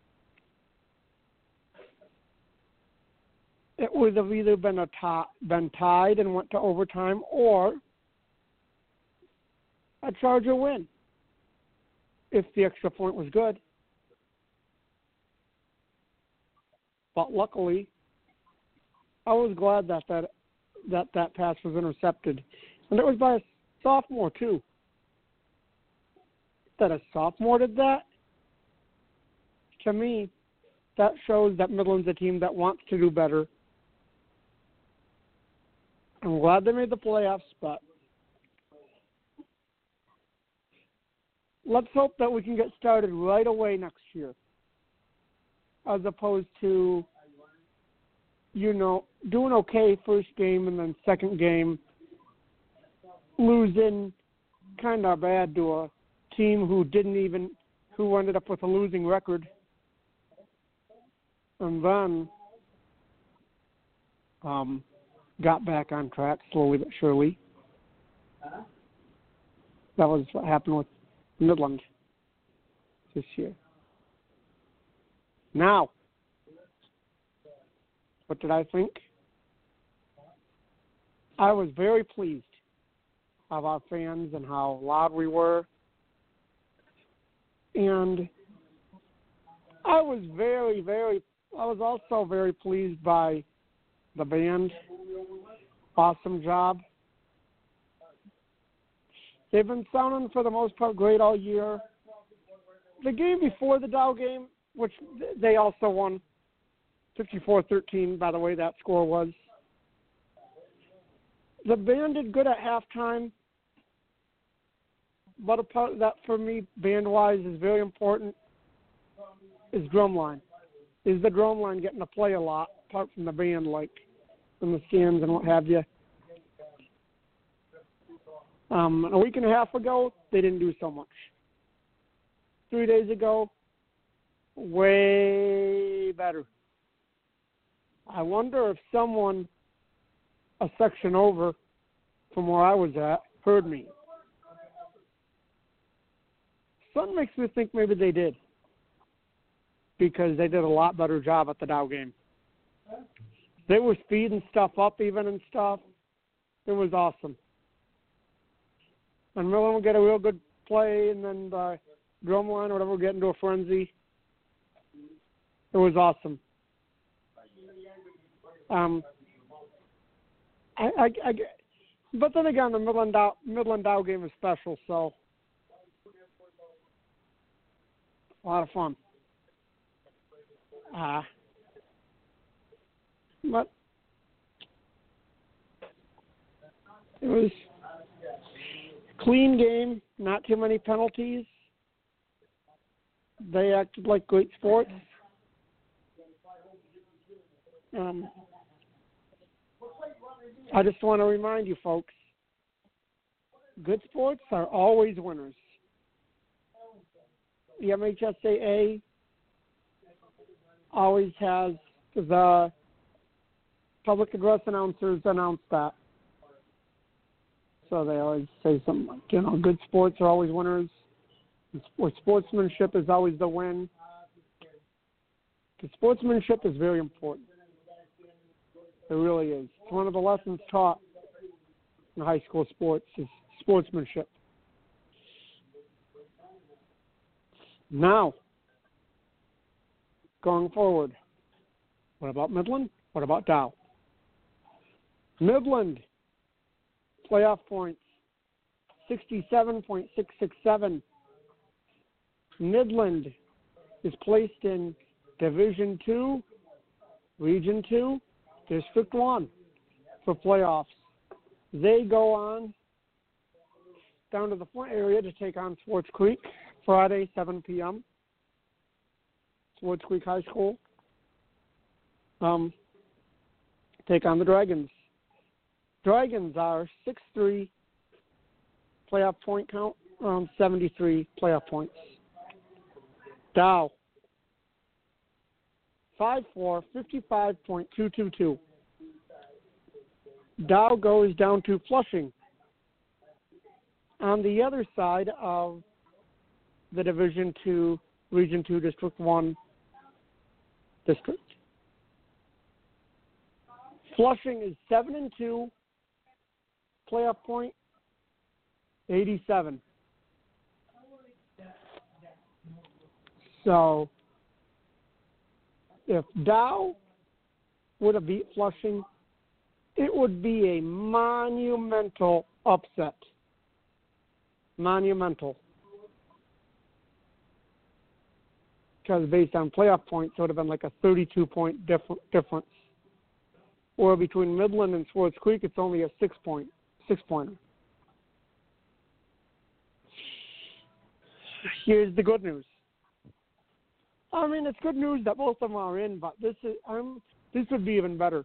it would have either been a tie, been tied and went to overtime, or a Charger win if the extra point was good. But luckily, I was glad that that, that, that pass was intercepted. And it was by a sophomore, too. That a sophomore did that, to me, that shows that Midland's a team that wants to do better. I'm glad they made the playoffs, but let's hope that we can get started right away next year, as opposed to, you know, doing okay first game and then second game, losing kind of bad to a team who didn't even, who ended up with a losing record. And then um, got back on track slowly but surely. That was what happened with Midland this year. Now, what did I think? I was very pleased of our fans and how loud we were. And I was very, very, I was also very pleased by the band. Awesome job. They've been sounding, for the most part, great all year. The game before the Dow game, which they also won fifty-four thirteen, by the way, that score was. The band did good at halftime. But a part of that for me, band-wise, is very important, is drumline. Is the drumline getting to play a lot, apart from the band, like in the stands and what have you. Um, a week and a half ago, they didn't do so much. Three days ago, way better. I wonder if someone a section over from where I was at heard me. Something makes me think maybe they did, because they did a lot better job at the Dow game. They were speeding stuff up even and stuff. It was awesome. And Midland will get a real good play, and then the drumline or whatever will get into a frenzy. It was awesome. Um, I, I, I, but then again, the Midland Dow, Midland Dow game is special, so a lot of fun. Uh, but it was a clean game, not too many penalties. They acted like great sports. Um, I just want to remind you folks, good sports are always winners. the M H S A A always has the public address announcers announce that. So they always say something like, you know, good sports are always winners. Or sportsmanship is always the win. Because sportsmanship is very important. It really is. It's one of the lessons taught in high school sports is sportsmanship. Now, going forward, what about Midland? What about Dow? Midland, playoff points, sixty-seven point six six seven. Midland is placed in Division two, Region two, District one for playoffs. They go on down to the Flint area to take on Swartz Creek Friday, seven p.m. Swartz Creek High School. Um, take on the Dragons. Dragons are six three, playoff point count, around seventy-three playoff points. Dow, five four, fifty-five point two two two. Dow goes down to Flushing on the other side of the Division two, Region two, District one district. Flushing is seven and two, playoff point eighty-seven. So if Dow would have beat Flushing, it would be a monumental upset. Monumental. Because based on playoff points, it would have been like a thirty-two point differ- difference. Or between Midland and Swartz Creek, it's only a six point, six pointer. Here's the good news. I mean, it's good news that both of them are in, but this is um, this would be even better.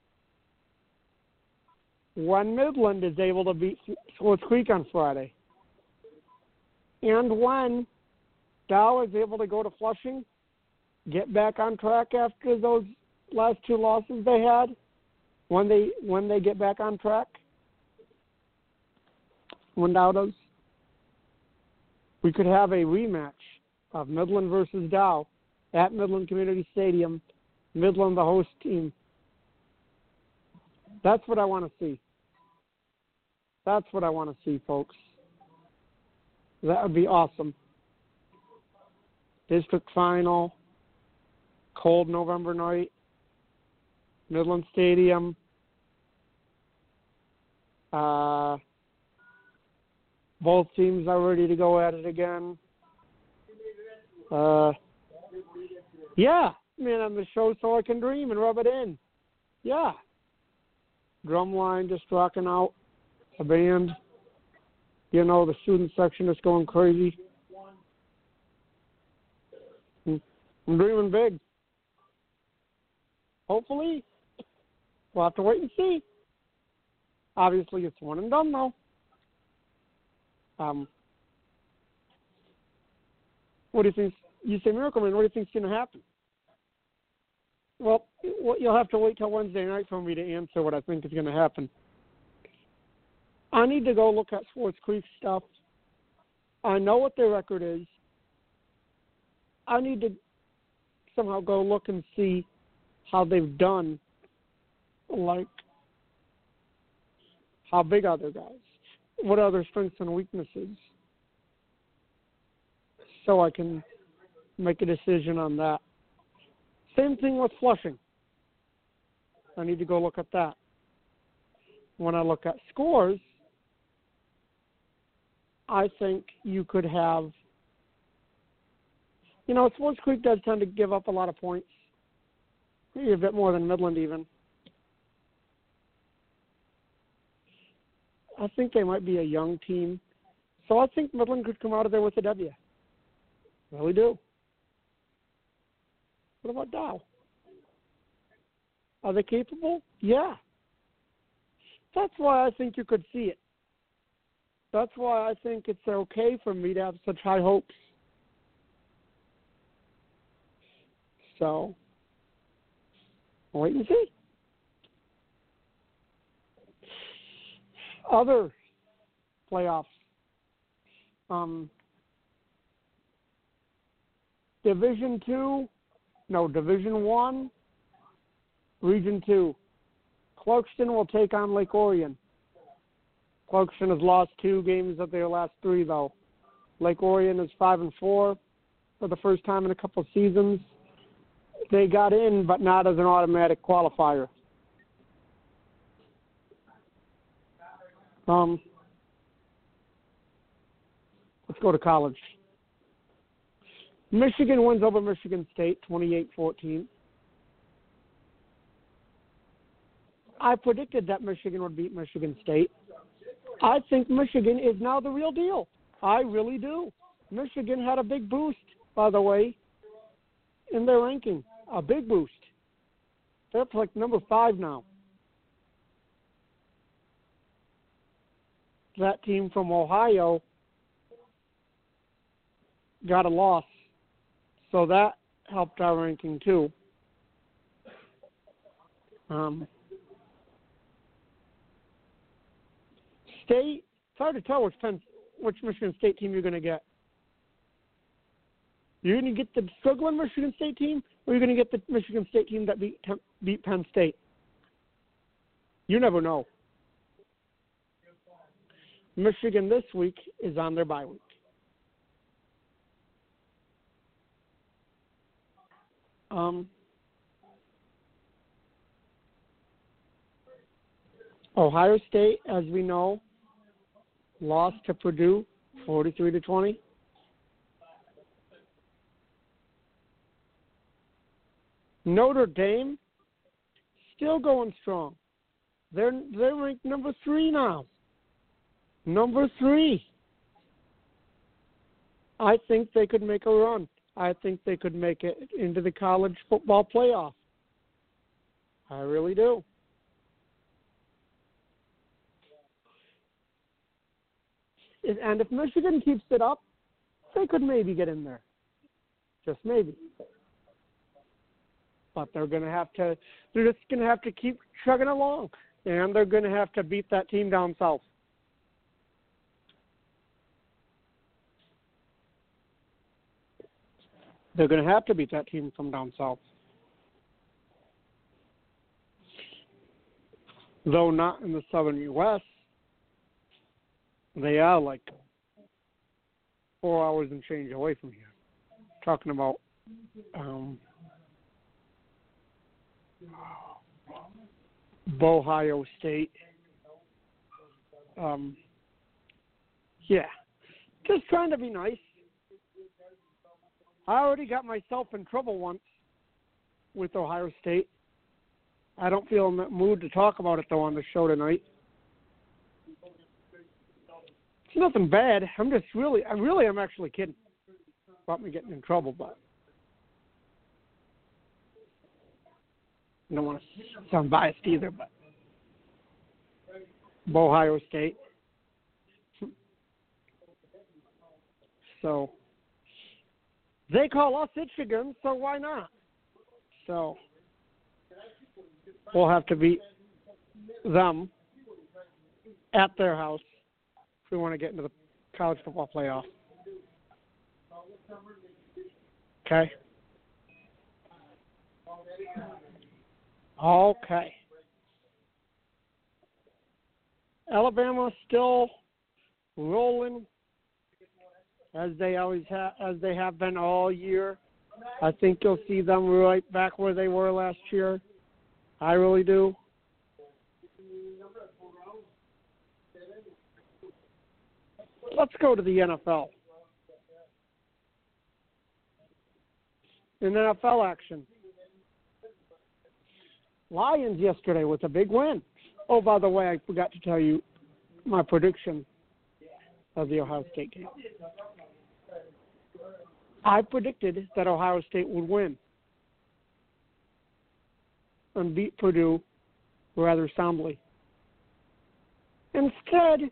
When Midland is able to beat Swartz Creek on Friday, and when Dow is able to go to Flushing, get back on track after those last two losses they had, when they when they get back on track, when Dow does, we could have a rematch of Midland versus Dow at Midland Community Stadium, Midland the host team. That's what I want to see. That's what I want to see, folks. That would be awesome. District final, cold November night, Midland Stadium. Uh, both teams are ready to go at it again. Uh, yeah, man, on the show so I can dream and rub it in. Yeah. Drumline just rocking out, a band. You know, the student section is going crazy. I'm dreaming big. Hopefully, we'll have to wait and see. Obviously, it's one and done, though. Um, what do you think? You say Miracle Man, what do you think's going to happen? Well, you'll have to wait till Wednesday night for me to answer what I think is going to happen. I need to go look at Swartz Creek stuff. I know what their record is. I need to somehow go look and see how they've done. Like, how big are their guys? What are their strengths and weaknesses? So I can make a decision on that. Same thing with Flushing. I need to go look at that. When I look at scores, I think you could have, you know, Swartz Creek does tend to give up a lot of points, maybe a bit more than Midland even. I think they might be a young team. So I think Midland could come out of there with a W. Really do. What about Dow? Are they capable? Yeah. That's why I think you could see it. That's why I think it's okay for me to have such high hopes. So, we'll wait and see. Other playoffs. Um, Division two, no, Division one, Region two. Clarkston will take on Lake Orion. Clarkston has lost two games of their last three, though. Lake Orion is five and four for the first time in a couple of seasons. They got in, but not as an automatic qualifier. Um, let's go to college. Michigan wins over Michigan State, twenty-eight fourteen. I predicted that Michigan would beat Michigan State. I think Michigan is now the real deal. I really do. Michigan had a big boost, by the way, in their ranking. A big boost. They're like number five now. That team from Ohio got a loss, so that helped our ranking too. Um, State, it's hard to tell which Penn, which Michigan State team you're going to get. You're going to get the struggling Michigan State team, or you're going to get the Michigan State team that beat beat Penn State. You never know. Michigan this week is on their bye week. Um, Ohio State, as we know, lost to Purdue forty-three to twenty. Notre Dame still going strong. They're they're ranked number three now. Number three. I think they could make a run. I think they could make it into the college football playoff. I really do. And if Michigan keeps it up, they could maybe get in there. Just maybe. But they're going to have to, they're just going to have to keep chugging along. And they're going to have to beat that team down south. They're going to have to beat that team from down south. Though not in the southern U S, they are like four hours and change away from here. Talking about um, Ohio State. Um, yeah, just trying to be nice. I already got myself in trouble once with Ohio State. I don't feel in the mood to talk about it, though, on the show tonight. It's nothing bad. I'm just really, I really am actually kidding about me getting in trouble, but I don't want to sound biased either, but Ohio State. So they call us Michigan, so why not? So we'll have to beat them at their house if we want to get into the college football playoff. Okay? Okay. Alabama still rolling as they always have, as they have been all year. I think you'll see them right back where they were last year. I really do. Let's go to the N F L. In N F L action, Lions yesterday with a big win. Oh, by the way, I forgot to tell you my prediction of the Ohio State game. I predicted that Ohio State would win and beat Purdue rather soundly. Instead,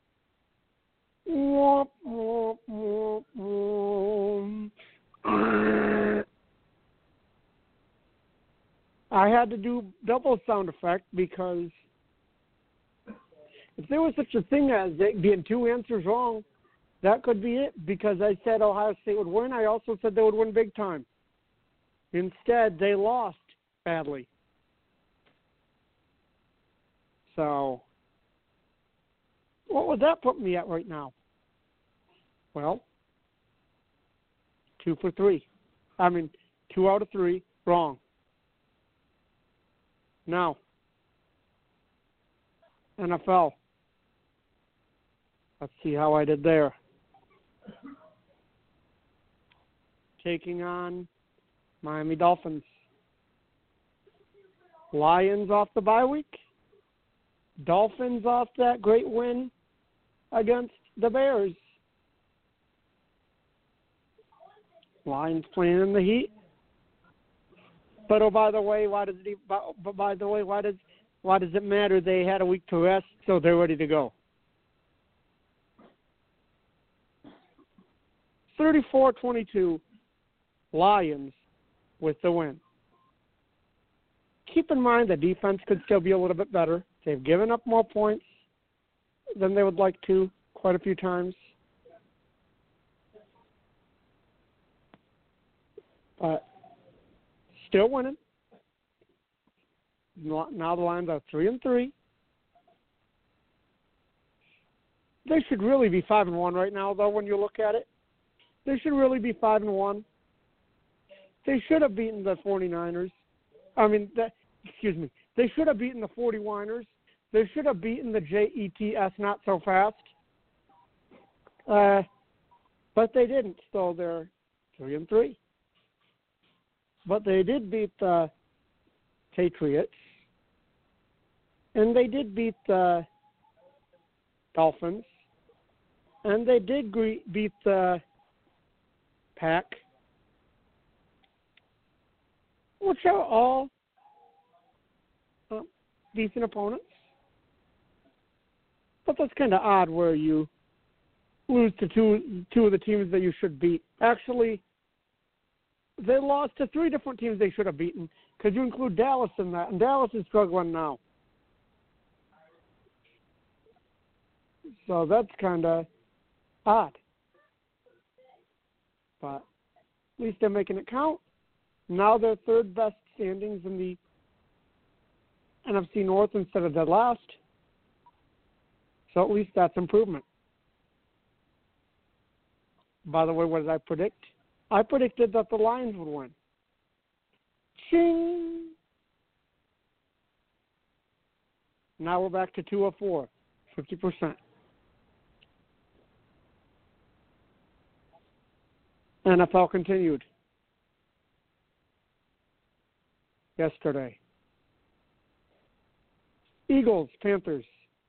womp, womp, womp, womp. had to do double sound effect because if there was such a thing as it being two answers wrong, that could be it, because I said Ohio State would win. I also said they would win big time. Instead, they lost badly. So, what would that put me at right now? Well, two for three. I mean, two out of three wrong. Now, N F L. Let's see how I did there. Taking on Miami Dolphins. Lions off the bye week. Dolphins off that great win against the Bears. Lions playing in the heat. But oh, by the way, why does it? But by the way, why does why does it matter? They had a week to rest, so they're ready to go. thirty-four twenty-two, Lions with the win. Keep in mind the defense could still be a little bit better. They've given up more points than they would like to quite a few times. But still winning. Now the Lions are three and three. They should really be five and one right now, though. When you look at it, they should really be five and one. They should have beaten the 49ers. I mean, the, excuse me. They should have beaten the 40-winers. They should have beaten the Jets not so fast. Uh, but they didn't, so they're three and three. But they did beat the Patriots, and they did beat the Dolphins, and they did gre- beat the Pack, which are all uh, decent opponents. But that's kind of odd where you lose to two two of the teams that you should beat. Actually, they lost to three different teams they should have beaten, because you include Dallas in that, and Dallas is struggling now. So that's kind of odd. But at least they're making it count. Now they're third best standings in the N F C North instead of dead last. So at least that's improvement. By the way, what did I predict? I predicted that the Lions would win. Ching! Now we're back to two of four, fifty percent. N F L continued yesterday. Eagles, Panthers.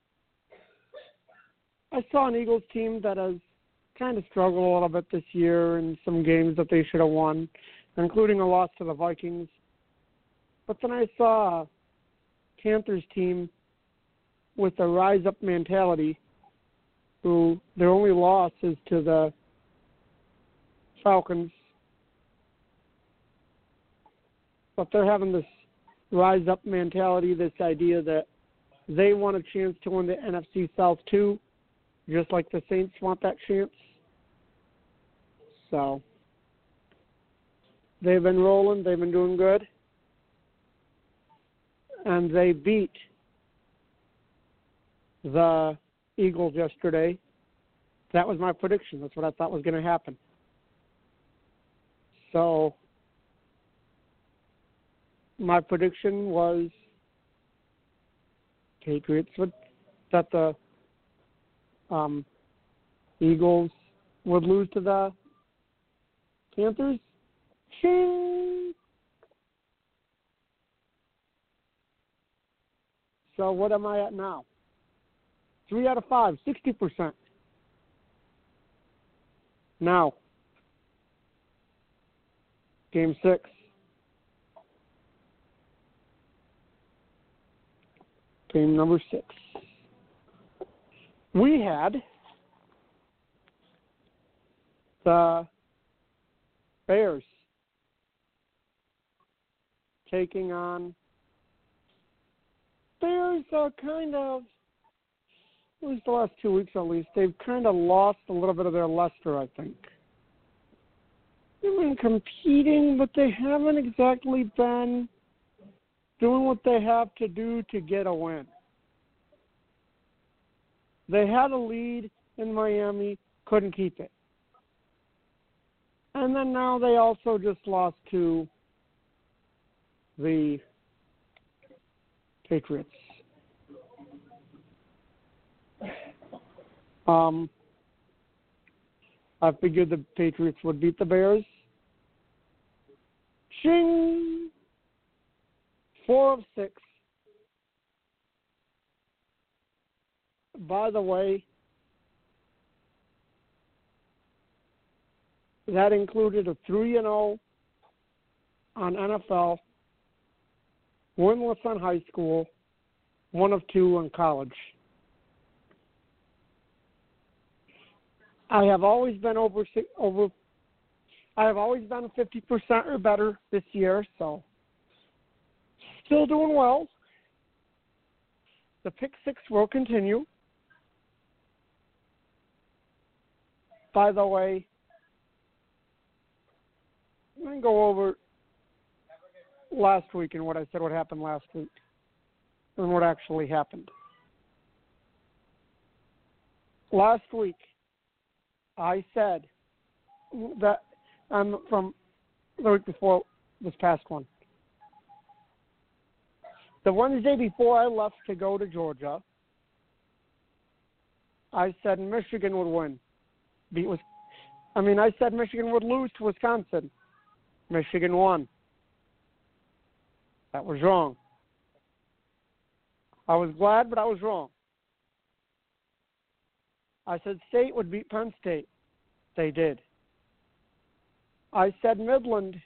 I saw an Eagles team that has kind of struggled a little bit this year in some games that they should have won, including a loss to the Vikings. But then I saw a Panthers team with a rise-up mentality, who their only loss is to the Falcons. But they're having this rise-up mentality, this idea that they want a chance to win the N F C South too, just like the Saints want that chance. So they've been rolling. They've been doing good. And they beat the Eagles yesterday. That was my prediction. That's what I thought was going to happen. So my prediction was Patriots would, that the um, Eagles would lose to the Panthers. Ching! So what am I at now? Three out of five, sixty percent. Now, game six. Game number six. We had the Bears taking on Bears are kind of, at least the last two weeks at least, they've kind of lost a little bit of their luster, I think. They've been competing, but they haven't exactly been doing what they have to do to get a win. They had a lead in Miami, couldn't keep it. And then now they also just lost to the Patriots. Um, I figured the Patriots would beat the Bears. Ching! Four of six. By the way, that included a three and oh on N F L, winless on high school, one of two on college. I have always been over over. I have always been fifty percent or better this year, so still doing well. The pick six will continue. By the way, I'm going to go over last week and what I said what happened last week and what actually happened. Last week, I said that um, from the week before this past one. The Wednesday before I left to go to Georgia, I said Michigan would win. Beat was, I mean, I said Michigan would lose to Wisconsin. Michigan won. That was wrong. I was glad, but I was wrong. I said State would beat Penn State. They did. I said Midland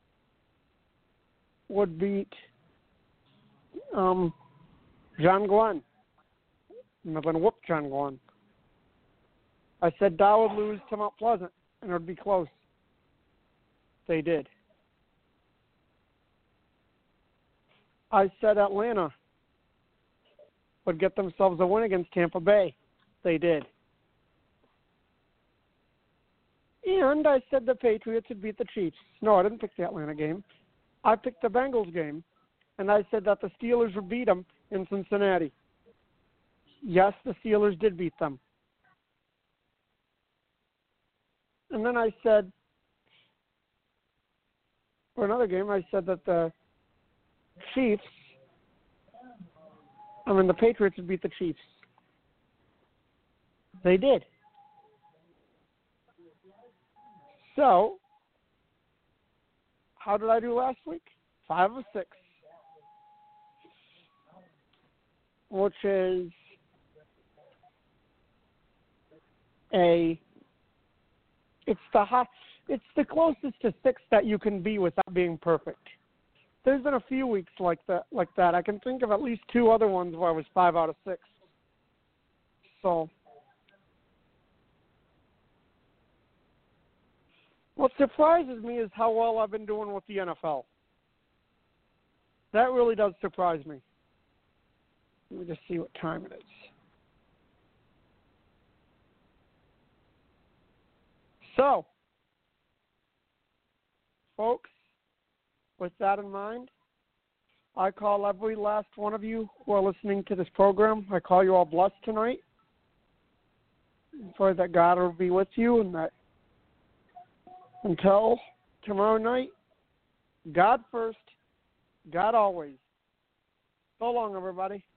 would beat um, John Glenn. Midland whooped John Glenn. I said Dow would lose to Mount Pleasant, and it would be close. They did. I said Atlanta would get themselves a win against Tampa Bay. They did. And I said the Patriots would beat the Chiefs. No, I didn't pick the Atlanta game. I picked the Bengals game, and I said that the Steelers would beat them in Cincinnati. Yes, the Steelers did beat them. And then I said, for another game, I said that the Chiefs, I mean, the Patriots would beat the Chiefs. They did. So, how did I do last week? Five of six. Which is a, it's the hot, it's the closest to six that you can be without being perfect. There's been a few weeks like that, like that. I can think of at least two other ones where I was five out of six. So, what surprises me is how well I've been doing with the N F L. That really does surprise me. Let me just see what time it is. So, folks, with that in mind, I call every last one of you who are listening to this program, I call you all blessed tonight. I pray that God will be with you, and that until tomorrow night, God first, God always. So long, everybody.